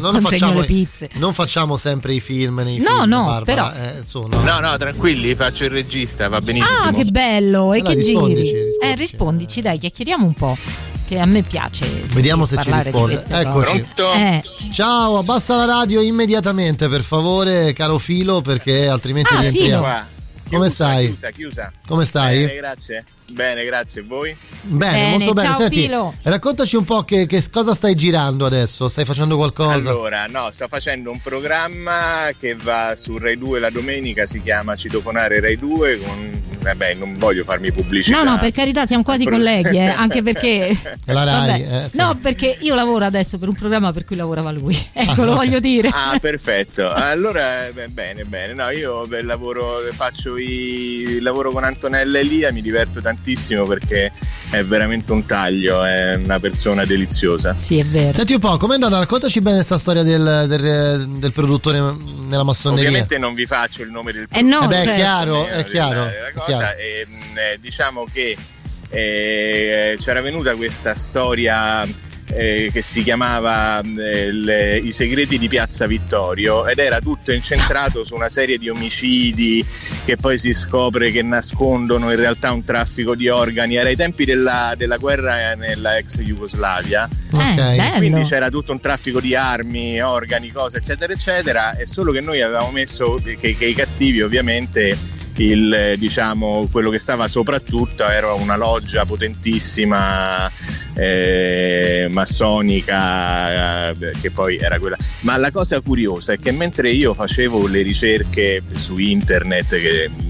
non facciamo sempre i film nei film. No, però no, tranquilli, faccio il regista, va benissimo. Ah, che bello! E che giri? Rispondici, dai, chiacchieriamo un po', che a me piace. Vediamo se ci risponde. Eccoci. Ciao, abbassa la radio immediatamente, per favore, caro Filo, perché altrimenti rientriamo. Come stai? Chiusa. Come stai? Bene, grazie. Voi? Bene, molto bene. Ciao, Senti, Filo. raccontaci un po' che cosa stai girando adesso? Stai facendo qualcosa? Allora, sto facendo un programma che va su Rai 2 la domenica, si chiama Citofonare Rai 2 non voglio farmi pubblicità. No, per carità, siamo quasi colleghi, anche perché la Rai. No, perché io lavoro adesso per un programma per cui lavorava lui. Ecco, lo voglio dire. Ah, perfetto. Allora, bene. No, io lavoro con Antonella Elia, mi diverto tantissimo perché è veramente un taglio, è una persona deliziosa. Sì, è vero. Senti un po', com'è andata? Raccontaci bene questa storia del produttore nella massoneria. Ovviamente non vi faccio il nome del produttore. Certo. È chiaro. Diciamo che c'era venuta questa storia che si chiamava I segreti di Piazza Vittorio, ed era tutto incentrato su una serie di omicidi che poi si scopre che nascondono in realtà un traffico di organi. Era ai tempi della guerra nella ex Jugoslavia, quindi c'era tutto un traffico di armi, organi, cose eccetera eccetera. È solo che noi avevamo messo che i cattivi, ovviamente, quello che stava soprattutto era una loggia potentissima massonica, che poi era quella. Ma la cosa curiosa è che mentre io facevo le ricerche su internet,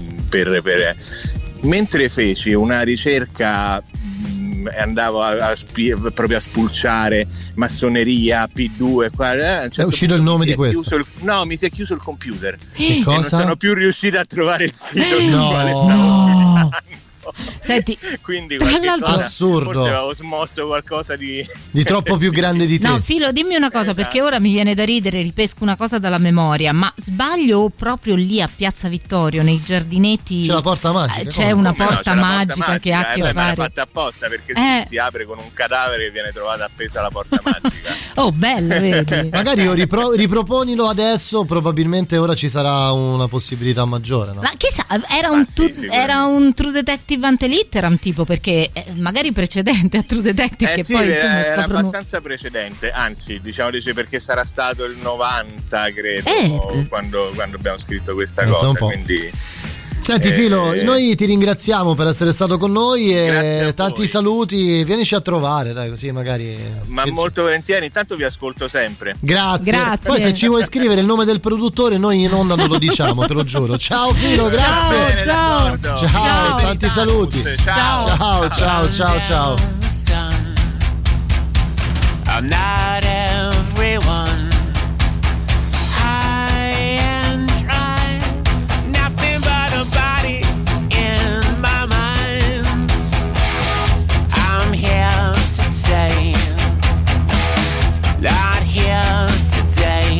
mentre feci una ricerca, andavo proprio a spulciare massoneria, P2 qua, è uscito il nome di questo? Mi si è chiuso il computer. Che cosa? E non sono più riuscito a trovare il sito sul quale stavo girando. Senti, quindi assurdo, forse avevo smosso qualcosa di troppo più grande di te. No, Filo, dimmi una cosa, perché ora mi viene da ridere, ripesco una cosa dalla memoria, ma sbaglio proprio lì a Piazza Vittorio, nei giardinetti c'è la porta magica? C'è una porta magica che ha che fare. Ma l'ha fatta apposta, perché si apre con un cadavere che viene trovato appeso alla porta magica. Oh, bello, vedi? Magari riproponilo adesso, probabilmente ora ci sarà una possibilità maggiore, no? Ma chissà, era un True Detective ante litteram, tipo, perché magari precedente a True Detective, che poi era abbastanza precedente, anzi perché sarà stato il 90, credo, quando abbiamo scritto questa cosa, quindi. Senti Filo, noi ti ringraziamo per essere stato con noi e tanti saluti, vienici a trovare, dai, così magari. Ma molto volentieri, intanto vi ascolto sempre. Grazie. Poi se ci vuoi scrivere il nome del produttore, noi in onda non lo diciamo, te lo giuro. Ciao Filo, grazie. Ciao. Tanti saluti. Ciao. I'm not everyone. Not here today.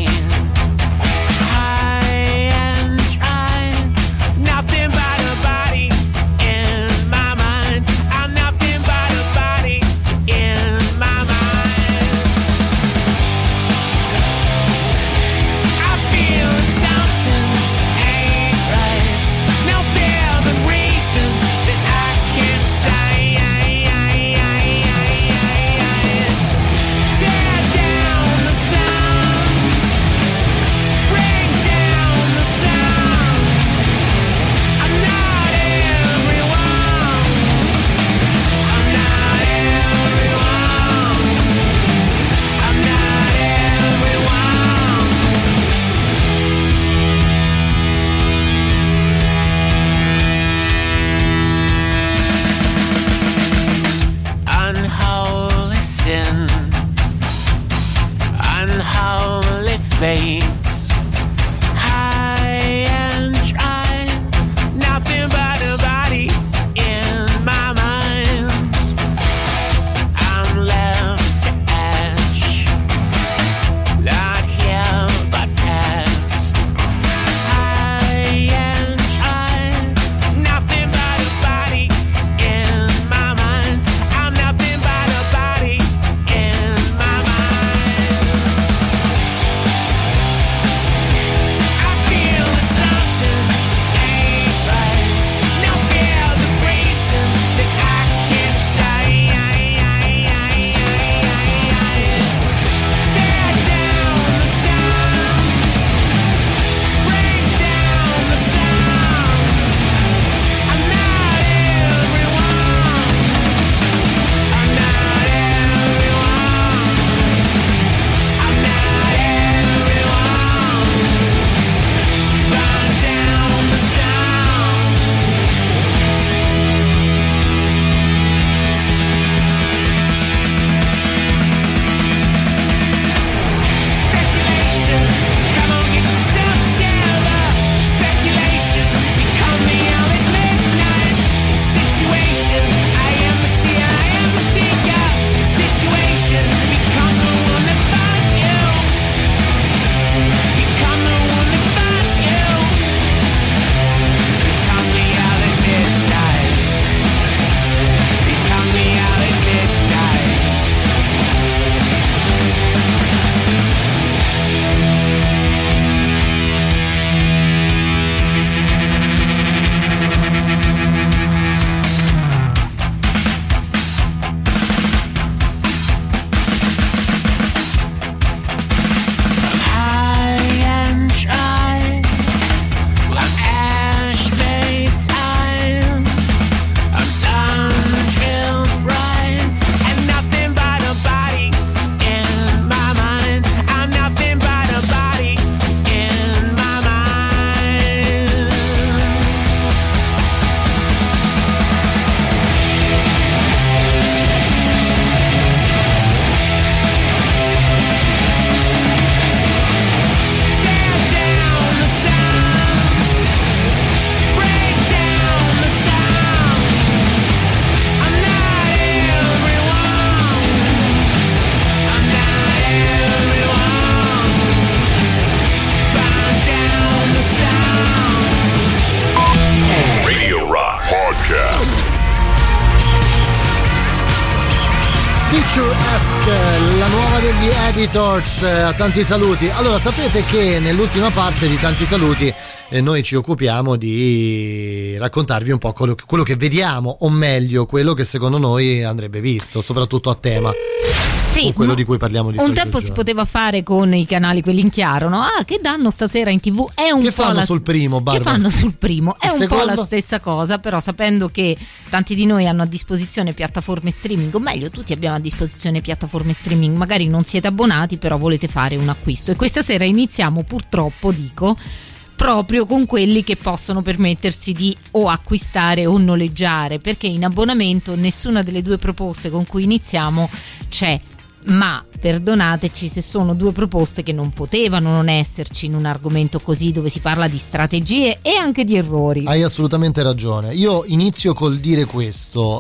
I am trying, nothing but a body in my mind. I'm nothing but a body in my mind. Picturesque, la nuova degli Editors. Tanti saluti. Allora, sapete che nell'ultima parte di Tanti saluti noi ci occupiamo di raccontarvi un po' quello che vediamo, o meglio quello che secondo noi andrebbe visto, soprattutto a tema. Sì, quello di cui parliamo di un tempo si poteva fare con i canali quelli in chiaro, no? Che danno stasera in TV? È un che po' fanno sul primo, Barbara? Che fanno sul primo? È un secondo? po' la stessa cosa, però sapendo che tanti di noi hanno a disposizione piattaforme streaming, o meglio tutti abbiamo a disposizione piattaforme streaming, magari non siete abbonati però volete fare un acquisto, e questa sera iniziamo, purtroppo dico, proprio con quelli che possono permettersi di o acquistare o noleggiare, perché in abbonamento nessuna delle due proposte con cui iniziamo c'è. Ma perdonateci se sono due proposte che non potevano non esserci in un argomento così, dove si parla di strategie e anche di errori. Hai assolutamente ragione. Io inizio col dire questo: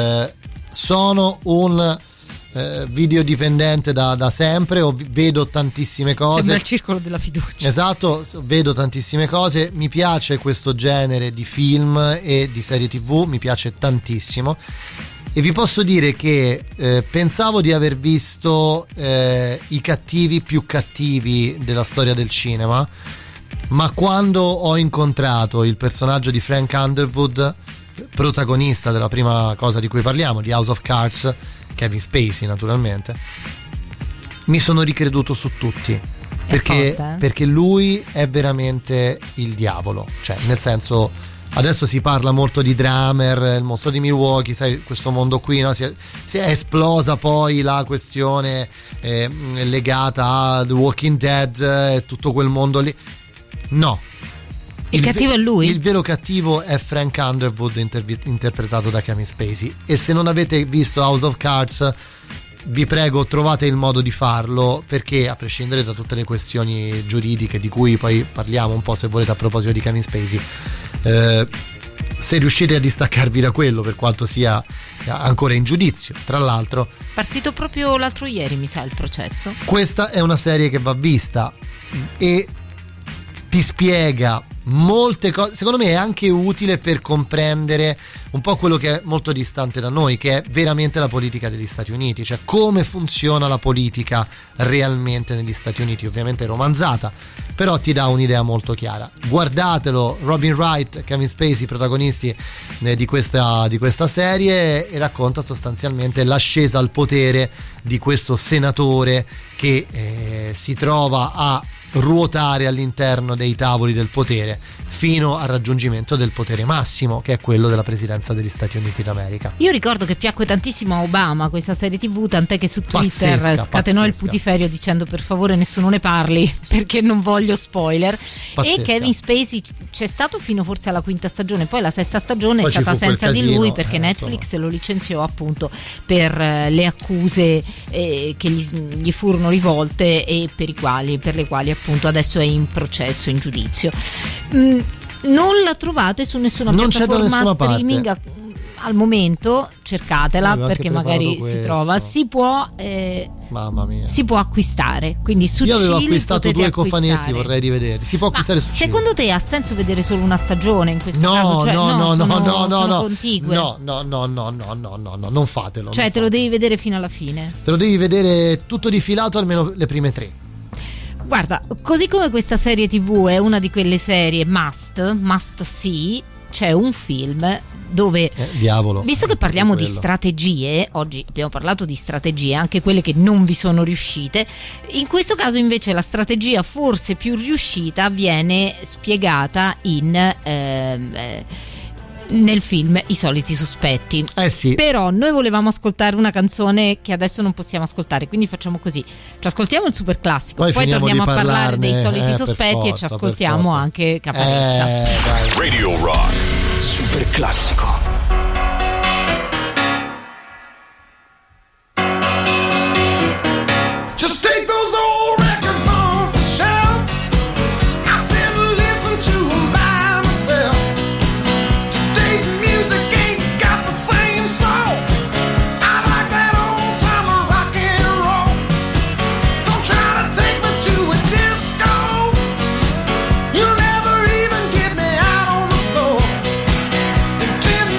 sono un videodipendente da sempre, vedo tantissime cose. Sembra il circolo della fiducia. Esatto, vedo tantissime cose, mi piace questo genere di film e di serie TV, mi piace tantissimo. E vi posso dire che pensavo di aver visto i cattivi più cattivi della storia del cinema, ma quando ho incontrato il personaggio di Frank Underwood, protagonista della prima cosa di cui parliamo, di House of Cards, Kevin Spacey naturalmente, mi sono ricreduto su tutti, perché lui è veramente il diavolo, cioè nel senso. Adesso si parla molto di Dahmer, il mostro di Milwaukee, sai, questo mondo qui, no? Si è esplosa poi la questione legata a The Walking Dead e tutto quel mondo lì. No. Il cattivo è lui? Il vero cattivo è Frank Underwood, interpretato da Kevin Spacey. E se non avete visto House of Cards, vi prego, trovate il modo di farlo, perché a prescindere da tutte le questioni giuridiche di cui poi parliamo un po' se volete a proposito di Kevin Spacey, se riuscite a distaccarvi da quello, per quanto sia ancora in giudizio, tra l'altro partito proprio l'altro ieri mi sa il processo, questa è una serie che va vista e ti spiega molte cose. Secondo me è anche utile per comprendere un po' quello che è molto distante da noi, che è veramente la politica degli Stati Uniti, cioè come funziona la politica realmente negli Stati Uniti, ovviamente romanzata, però ti dà un'idea molto chiara. Guardatelo, Robin Wright, Kevin Spacey, protagonisti di questa serie, e racconta sostanzialmente l'ascesa al potere di questo senatore che si trova a ruotare all'interno dei tavoli del potere fino al raggiungimento del potere massimo, che è quello della presidenza degli Stati Uniti d'America. Io ricordo che piacque tantissimo a Obama questa serie TV, tant'è che su Twitter scatenò il putiferio dicendo per favore nessuno ne parli perché non voglio spoiler. Pazzesca. E Kevin Spacey c'è stato fino forse alla quinta stagione, poi la sesta stagione poi è stata senza di lui, perché Netflix lo licenziò appunto per le accuse che gli furono rivolte e per le quali appunto adesso è in processo, in giudizio. Non la trovate su nessuna piattaforma streaming al momento, cercatela perché magari si trova, si può mamma mia, si può acquistare, quindi su io avevo acquistato 2 cofanetti, vorrei rivedere. Si può acquistare su Cili. Secondo te ha senso vedere solo una stagione in questo caso? Cioè, sono contigue. No, non fatelo. Cioè te lo devi vedere fino alla fine. Te lo devi vedere tutto difilato, almeno le prime 3. Guarda, così come questa serie TV è una di quelle serie must see, c'è un film dove, diavolo, visto che parliamo di strategie, oggi abbiamo parlato di strategie, anche quelle che non vi sono riuscite, in questo caso invece la strategia forse più riuscita viene spiegata nel film I soliti sospetti. Sì. Però noi volevamo ascoltare una canzone che adesso non possiamo ascoltare, quindi facciamo così: ci ascoltiamo il super classico, poi torniamo a parlare dei soliti sospetti e ci ascoltiamo anche Caparezza. Radio Rock super classico. You'll never even get me out on the floor.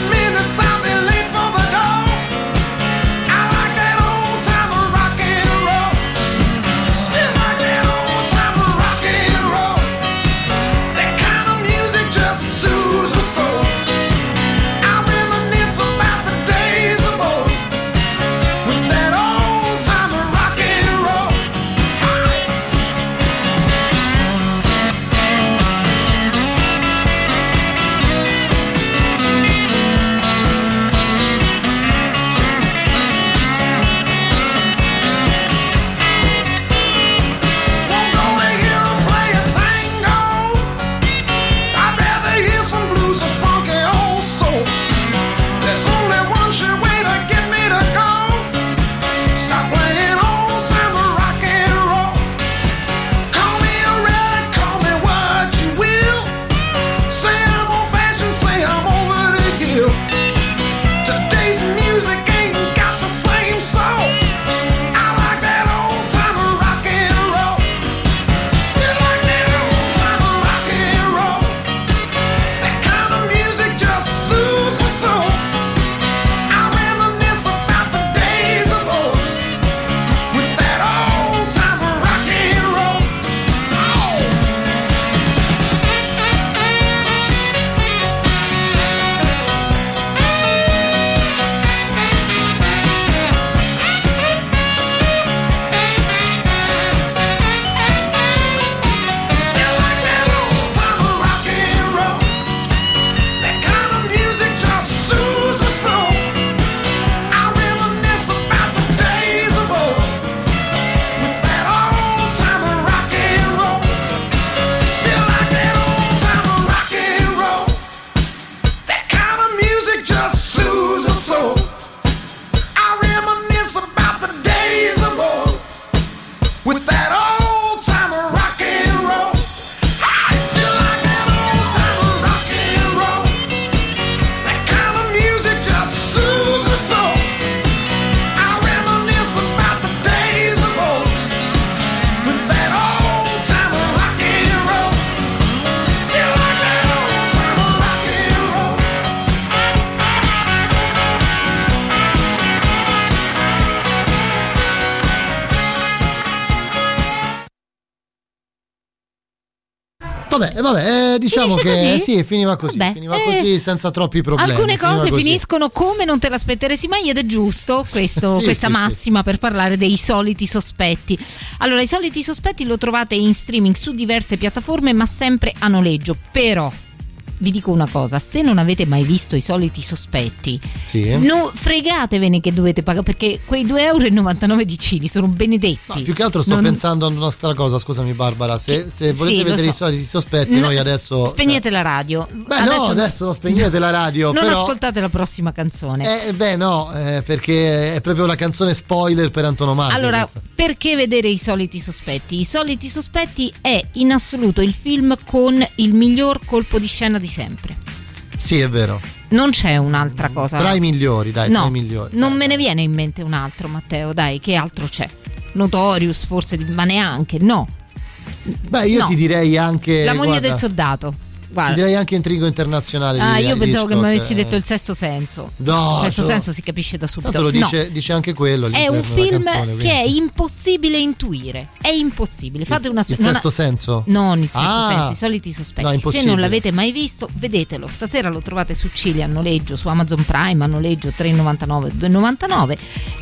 Vabbè, diciamo che così? sì, finiva così. Finiva così senza troppi problemi. Alcune cose finiscono come non te l'aspetteresti mai ed è giusto questa massima per parlare dei soliti sospetti. Allora, i soliti sospetti lo trovate in streaming su diverse piattaforme, ma sempre a noleggio. Però vi dico una cosa: se non avete mai visto i soliti sospetti, fregatevene che dovete pagare, perché quei 2,99 € di Cili sono benedetti. No, più che altro sto pensando a un'altra cosa, scusami Barbara, se volete vedere i soliti sospetti, noi adesso spegnete la radio. Adesso non spegnete la radio, non però ascoltate la prossima canzone. Perché è proprio la canzone spoiler per antonomasia. Allora, questa. Perché vedere i soliti sospetti? I soliti sospetti è in assoluto il film con il miglior colpo di scena di sempre. Sì, è vero. Non c'è un'altra cosa. Tra i migliori, dai, no, tra i migliori. Non me ne viene in mente un altro, Matteo, dai, che altro c'è? Notorious, forse, ma neanche, no. Beh, io ti direi anche La moglie del soldato. Guarda. Ti direi anche Intrigo internazionale. Io pensavo che mi avessi detto Il sesto senso. No, Il sesto senso si capisce da subito. Tanto lo dice anche quello. È un film canzone, che è impossibile intuire. È impossibile. Fate il sesto senso? Non il sesto senso, i soliti sospetti. Se non l'avete mai visto, vedetelo. Stasera lo trovate su Cili a noleggio, su Amazon Prime a noleggio, €3,99, €2,99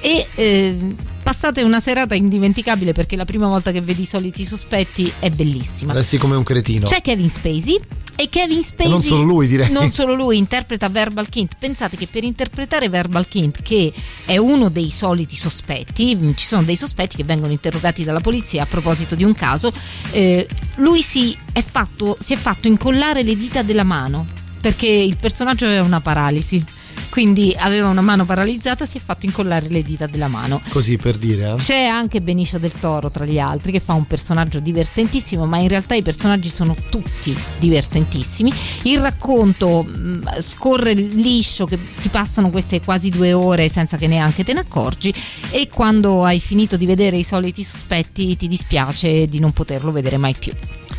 e passate una serata indimenticabile, perché la prima volta che vedi i soliti sospetti è bellissima. Resti come un cretino. C'è Kevin Spacey. E Kevin Spacey, non solo lui, direi. Non solo lui, interpreta Verbal Kint. Pensate che per interpretare Verbal Kint, che è uno dei soliti sospetti, ci sono dei sospetti che vengono interrogati dalla polizia a proposito di un caso, lui si è fatto incollare le dita della mano, perché il personaggio aveva una paralisi. Quindi aveva una mano paralizzata, si è fatto incollare le dita della mano. Così per dire. C'è anche Benicio del Toro tra gli altri, che fa un personaggio divertentissimo, ma in realtà i personaggi sono tutti divertentissimi. Il racconto scorre liscio, che ti passano queste quasi 2 ore senza che neanche te ne accorgi, e quando hai finito di vedere i soliti sospetti ti dispiace di non poterlo vedere mai più.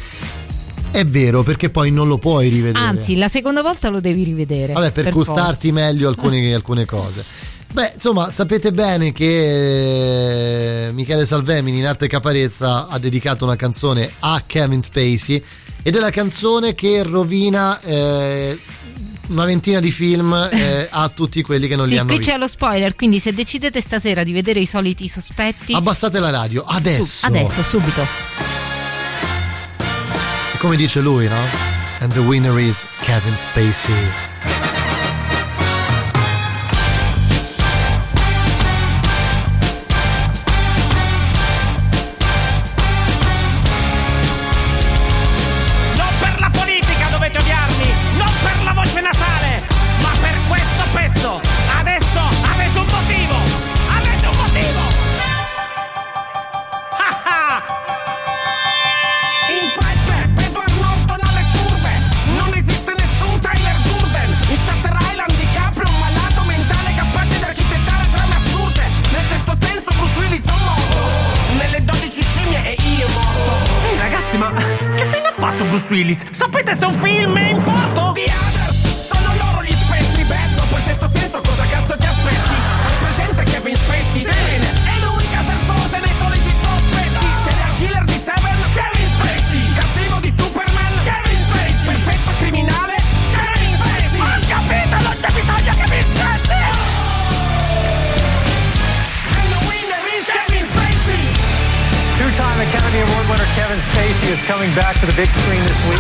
È vero, perché poi non lo puoi rivedere. Anzi, la seconda volta lo devi rivedere. Vabbè, per gustarti meglio alcune cose. Beh, insomma, sapete bene che Michele Salvemini in arte Caparezza ha dedicato una canzone a Kevin Spacey, ed è la canzone che rovina una ventina di film a tutti quelli che non li hanno visti. Qui c'è lo spoiler, quindi se decidete stasera di vedere i soliti sospetti, abbassate la radio, adesso. Adesso, subito. Come dice lui, no? And the winner is Kevin Spacey. Non per la politica dovete odiarmi, non per la voce nasale, ma per questo pezzo. Adesso avete un motivo. Avete un motivo. In Fight Edward Norton alle curve, non esiste nessun Tyler Durden. In Shutter Island DiCaprio un malato mentale capace di architettare trame assurde. Nel sesto senso Bruce Willis è morto, nelle 12 scimmie e io morto. Ehi ragazzi, ma che fine ha fatto Bruce Willis? Sapete se un film è in porto? The Others, sono loro gli spettri. Beh, dopo il sesto senso cosa cazzo ti aspetti? Hai presente Kevin Spacey? Sì. È l'unica sersosa nei soliti sospetti. Serial killer di Seven? Kevin Spacey. Cattivo di Superman? Kevin Spacey. Perfetto criminale? Kevin Spacey. Ho capito, non c'è bisogno che mi stressi. And the winner is Kevin Spacey. Two-time Academy Award winner Kevin Spacey is coming back to the big screen this week.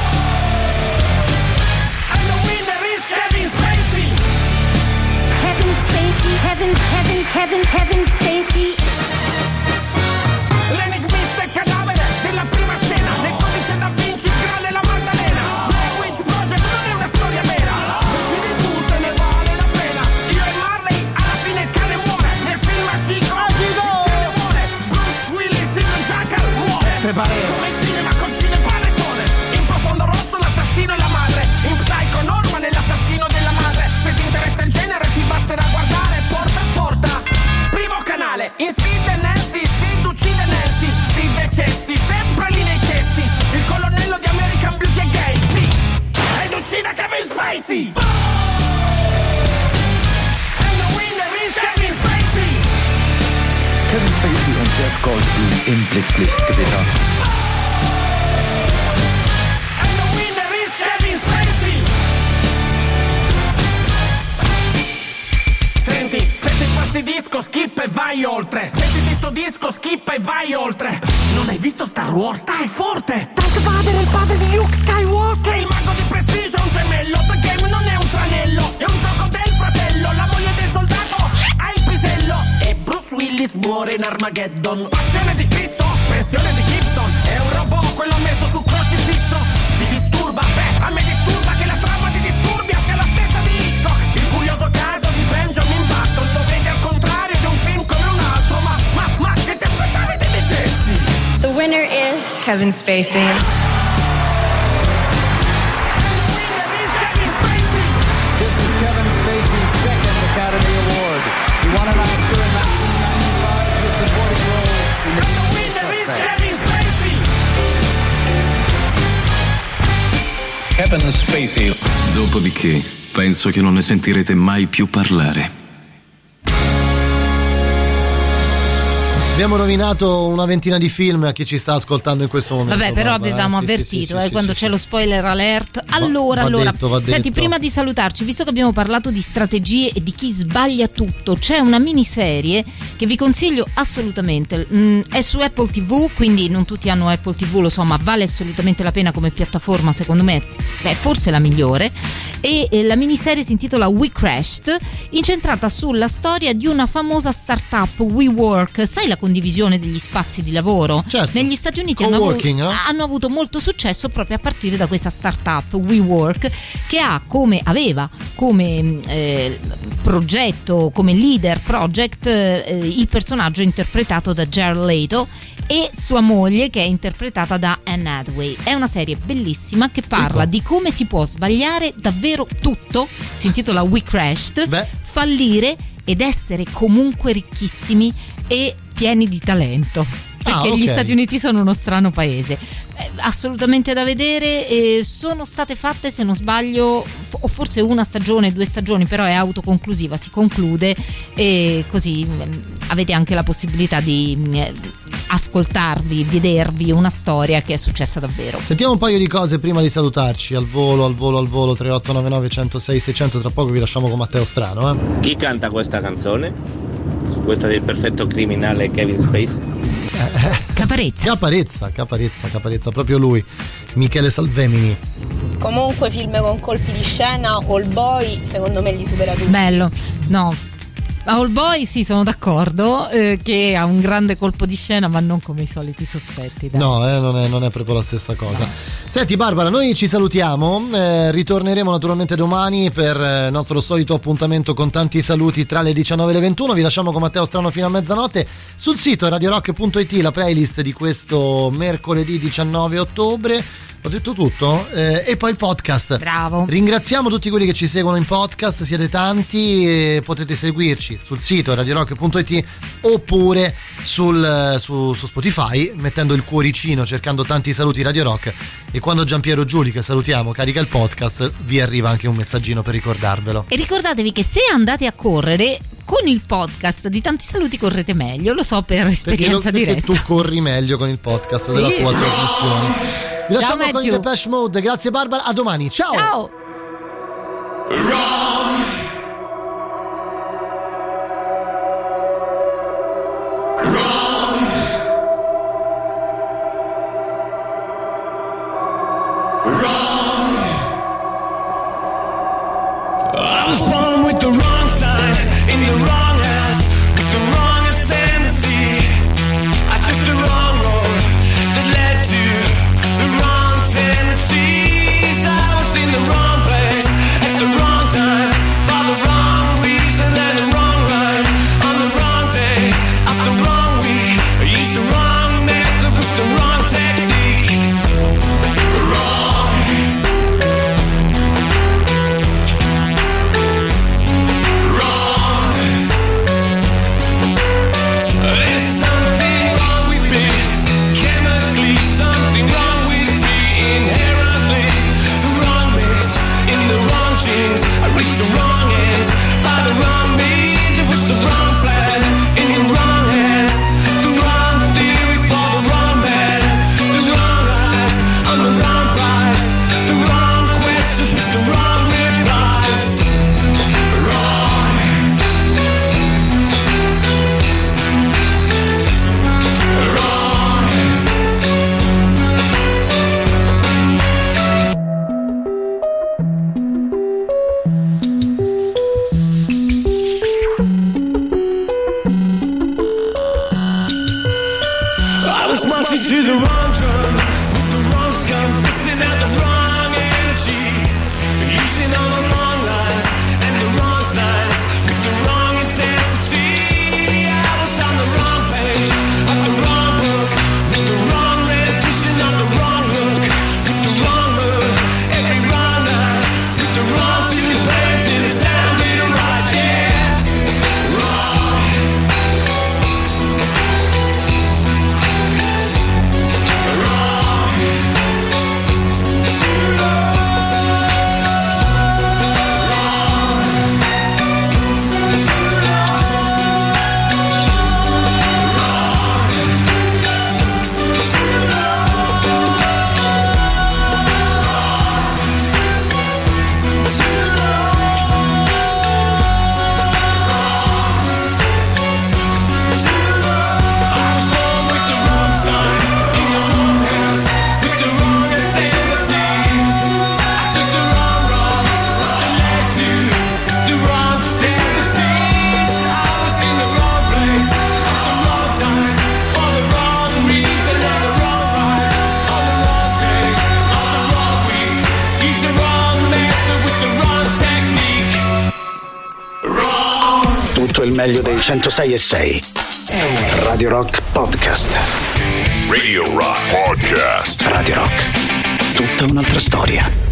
And the winner is Kevin Spacey. Kevin Spacey, Kevin Spacey. L'enigmista e cadavere della prima scena, nel codice da Vinci, il Graal e la Maddalena. Blair Witch Project non è una storia vera, decidi tu se ne vale la pena. Io e Marley, alla fine il cane muore, nel film magico il cane muore. Bruce Willis in un jackal muore, come in cinema con cinepanettone. In Profondo Rosso l'assassino e la madre, in Psycho Norman è l'assassino della madre. Se ti interessa il genere ti basterà guardare Porta a Porta, primo canale. In Sid e Nancy, Sid uccide Nancy, Sid decessi, sempre lì nei cessi. Il colonnello di American Beauty è gay, sì, ed uccide Kevin Spacey. And the winner is Kevin Spacey. Kevin Spacey und Jeff Goldblum im Blitzlichtgewitter. sti disco, skip e vai oltre. Sentiti sto disco, skip e vai oltre. Non hai visto Star Wars? Stai forte. Darth Vader è il padre di Luke Skywalker. Il mago di Prestige è un gemello. The Game non è un tranello, è un gioco del fratello. La moglie del soldato ha il pisello. E Bruce Willis muore in Armageddon. Passione di Cristo, pensione di Gibson. È un robot, quello messo sul crocifisso. Ti disturba? Beh, a me disturba che la trama di Disturbia sia la stessa di Hitchcock. Il curioso caso di Benjamin Button. Lo vedi al contrario di un film come un altro. Ma che ti aspettavi te dicessi? The winner is Kevin Spacey. This is Kevin Spacey's second Academy Award. He won an Oscar in 1995 for supporting role in The Usual Suspects. Kevin Spacey. Dopodiché, penso che non ne sentirete mai più parlare. Abbiamo rovinato una ventina di film a chi ci sta ascoltando in questo momento. Vabbè, però avevamo avvertito quando c'è lo spoiler alert. Allora, va senti, detto. prima di salutarci, visto che abbiamo parlato di strategie e di chi sbaglia tutto, c'è una miniserie che vi consiglio assolutamente. È su Apple TV, quindi non tutti hanno Apple TV, lo so, ma vale assolutamente la pena come piattaforma, secondo me è forse la migliore. E la miniserie si intitola We Crashed, incentrata sulla storia di una famosa startup, WeWork. Sai la condivisione degli spazi di lavoro? Certo. Negli Stati Uniti hanno avuto molto successo proprio a partire da questa startup WeWork, che aveva come progetto, come leader project il personaggio interpretato da Jared Leto e sua moglie, che è interpretata da Anne Hathaway. È una serie bellissima che parla di come si può sbagliare davvero tutto, si intitola We Crashed, fallire ed essere comunque ricchissimi e pieni di talento, perché gli Stati Uniti sono uno strano paese. Assolutamente da vedere. Sono state fatte, se non sbaglio, o forse una stagione, 2 stagioni, però è autoconclusiva, si conclude, e così avete anche la possibilità di ascoltarvi, vedervi una storia che è successa davvero. Sentiamo un paio di cose prima di salutarci. Al volo 3899 106 600. Tra poco vi lasciamo con Matteo Strano. Chi canta questa canzone? Questa del perfetto criminale Kevin Spacey? Caparezza, proprio lui, Michele Salvemini. Comunque film con colpi di scena, All Boy secondo me li supera tutti. Bello, no, All Boy sì, sono d'accordo, che ha un grande colpo di scena, ma non come i soliti sospetti, dai. No, non è proprio la stessa cosa. Senti Barbara, noi ci salutiamo, ritorneremo naturalmente domani per il nostro solito appuntamento con tanti saluti tra le 19 e le 21. Vi lasciamo con Matteo Strano fino a mezzanotte. Sul sito radiorock.it la playlist di questo mercoledì 19 ottobre. Ho detto tutto? E poi il podcast. Bravo. Ringraziamo tutti quelli che ci seguono in podcast, siete tanti, e potete seguirci sul sito radiorock.it oppure su Spotify mettendo il cuoricino, cercando tanti saluti Radio Rock, e quando Giampiero Giuli, che salutiamo, carica il podcast, vi arriva anche un messaggino per ricordarvelo. E ricordatevi che se andate a correre con il podcast di tanti saluti correte meglio, lo so per esperienza diretta. Perché tu corri meglio con il podcast della tua trasmissione. Vi lasciamo con i Depeche Mode. Grazie Barbara, a domani. Ciao. Ciao. I was born with the wrong sign in the wrong house with the wrong ascendancy. I took the wrong road that led to the wrong tendencies. I was in the wrong place at the wrong time for the wrong reason and the wrong life on the wrong day of the wrong week. I used the wrong method with the wrong technique. Wrong. to the wrong drum with the wrong scum, missing out the wrong energy, using all the wrong lines and the wrong signs with the wrong intensity. I was on the wrong page of the wrong book with the wrong rendition of the wrong look, with the wrong move, every wrong line with the wrong tune played till it sounded right. Yeah, wrong. Tutto il meglio dei 106.6. Radio Rock Podcast. Radio Rock Podcast. Radio Rock. Tutta un'altra storia.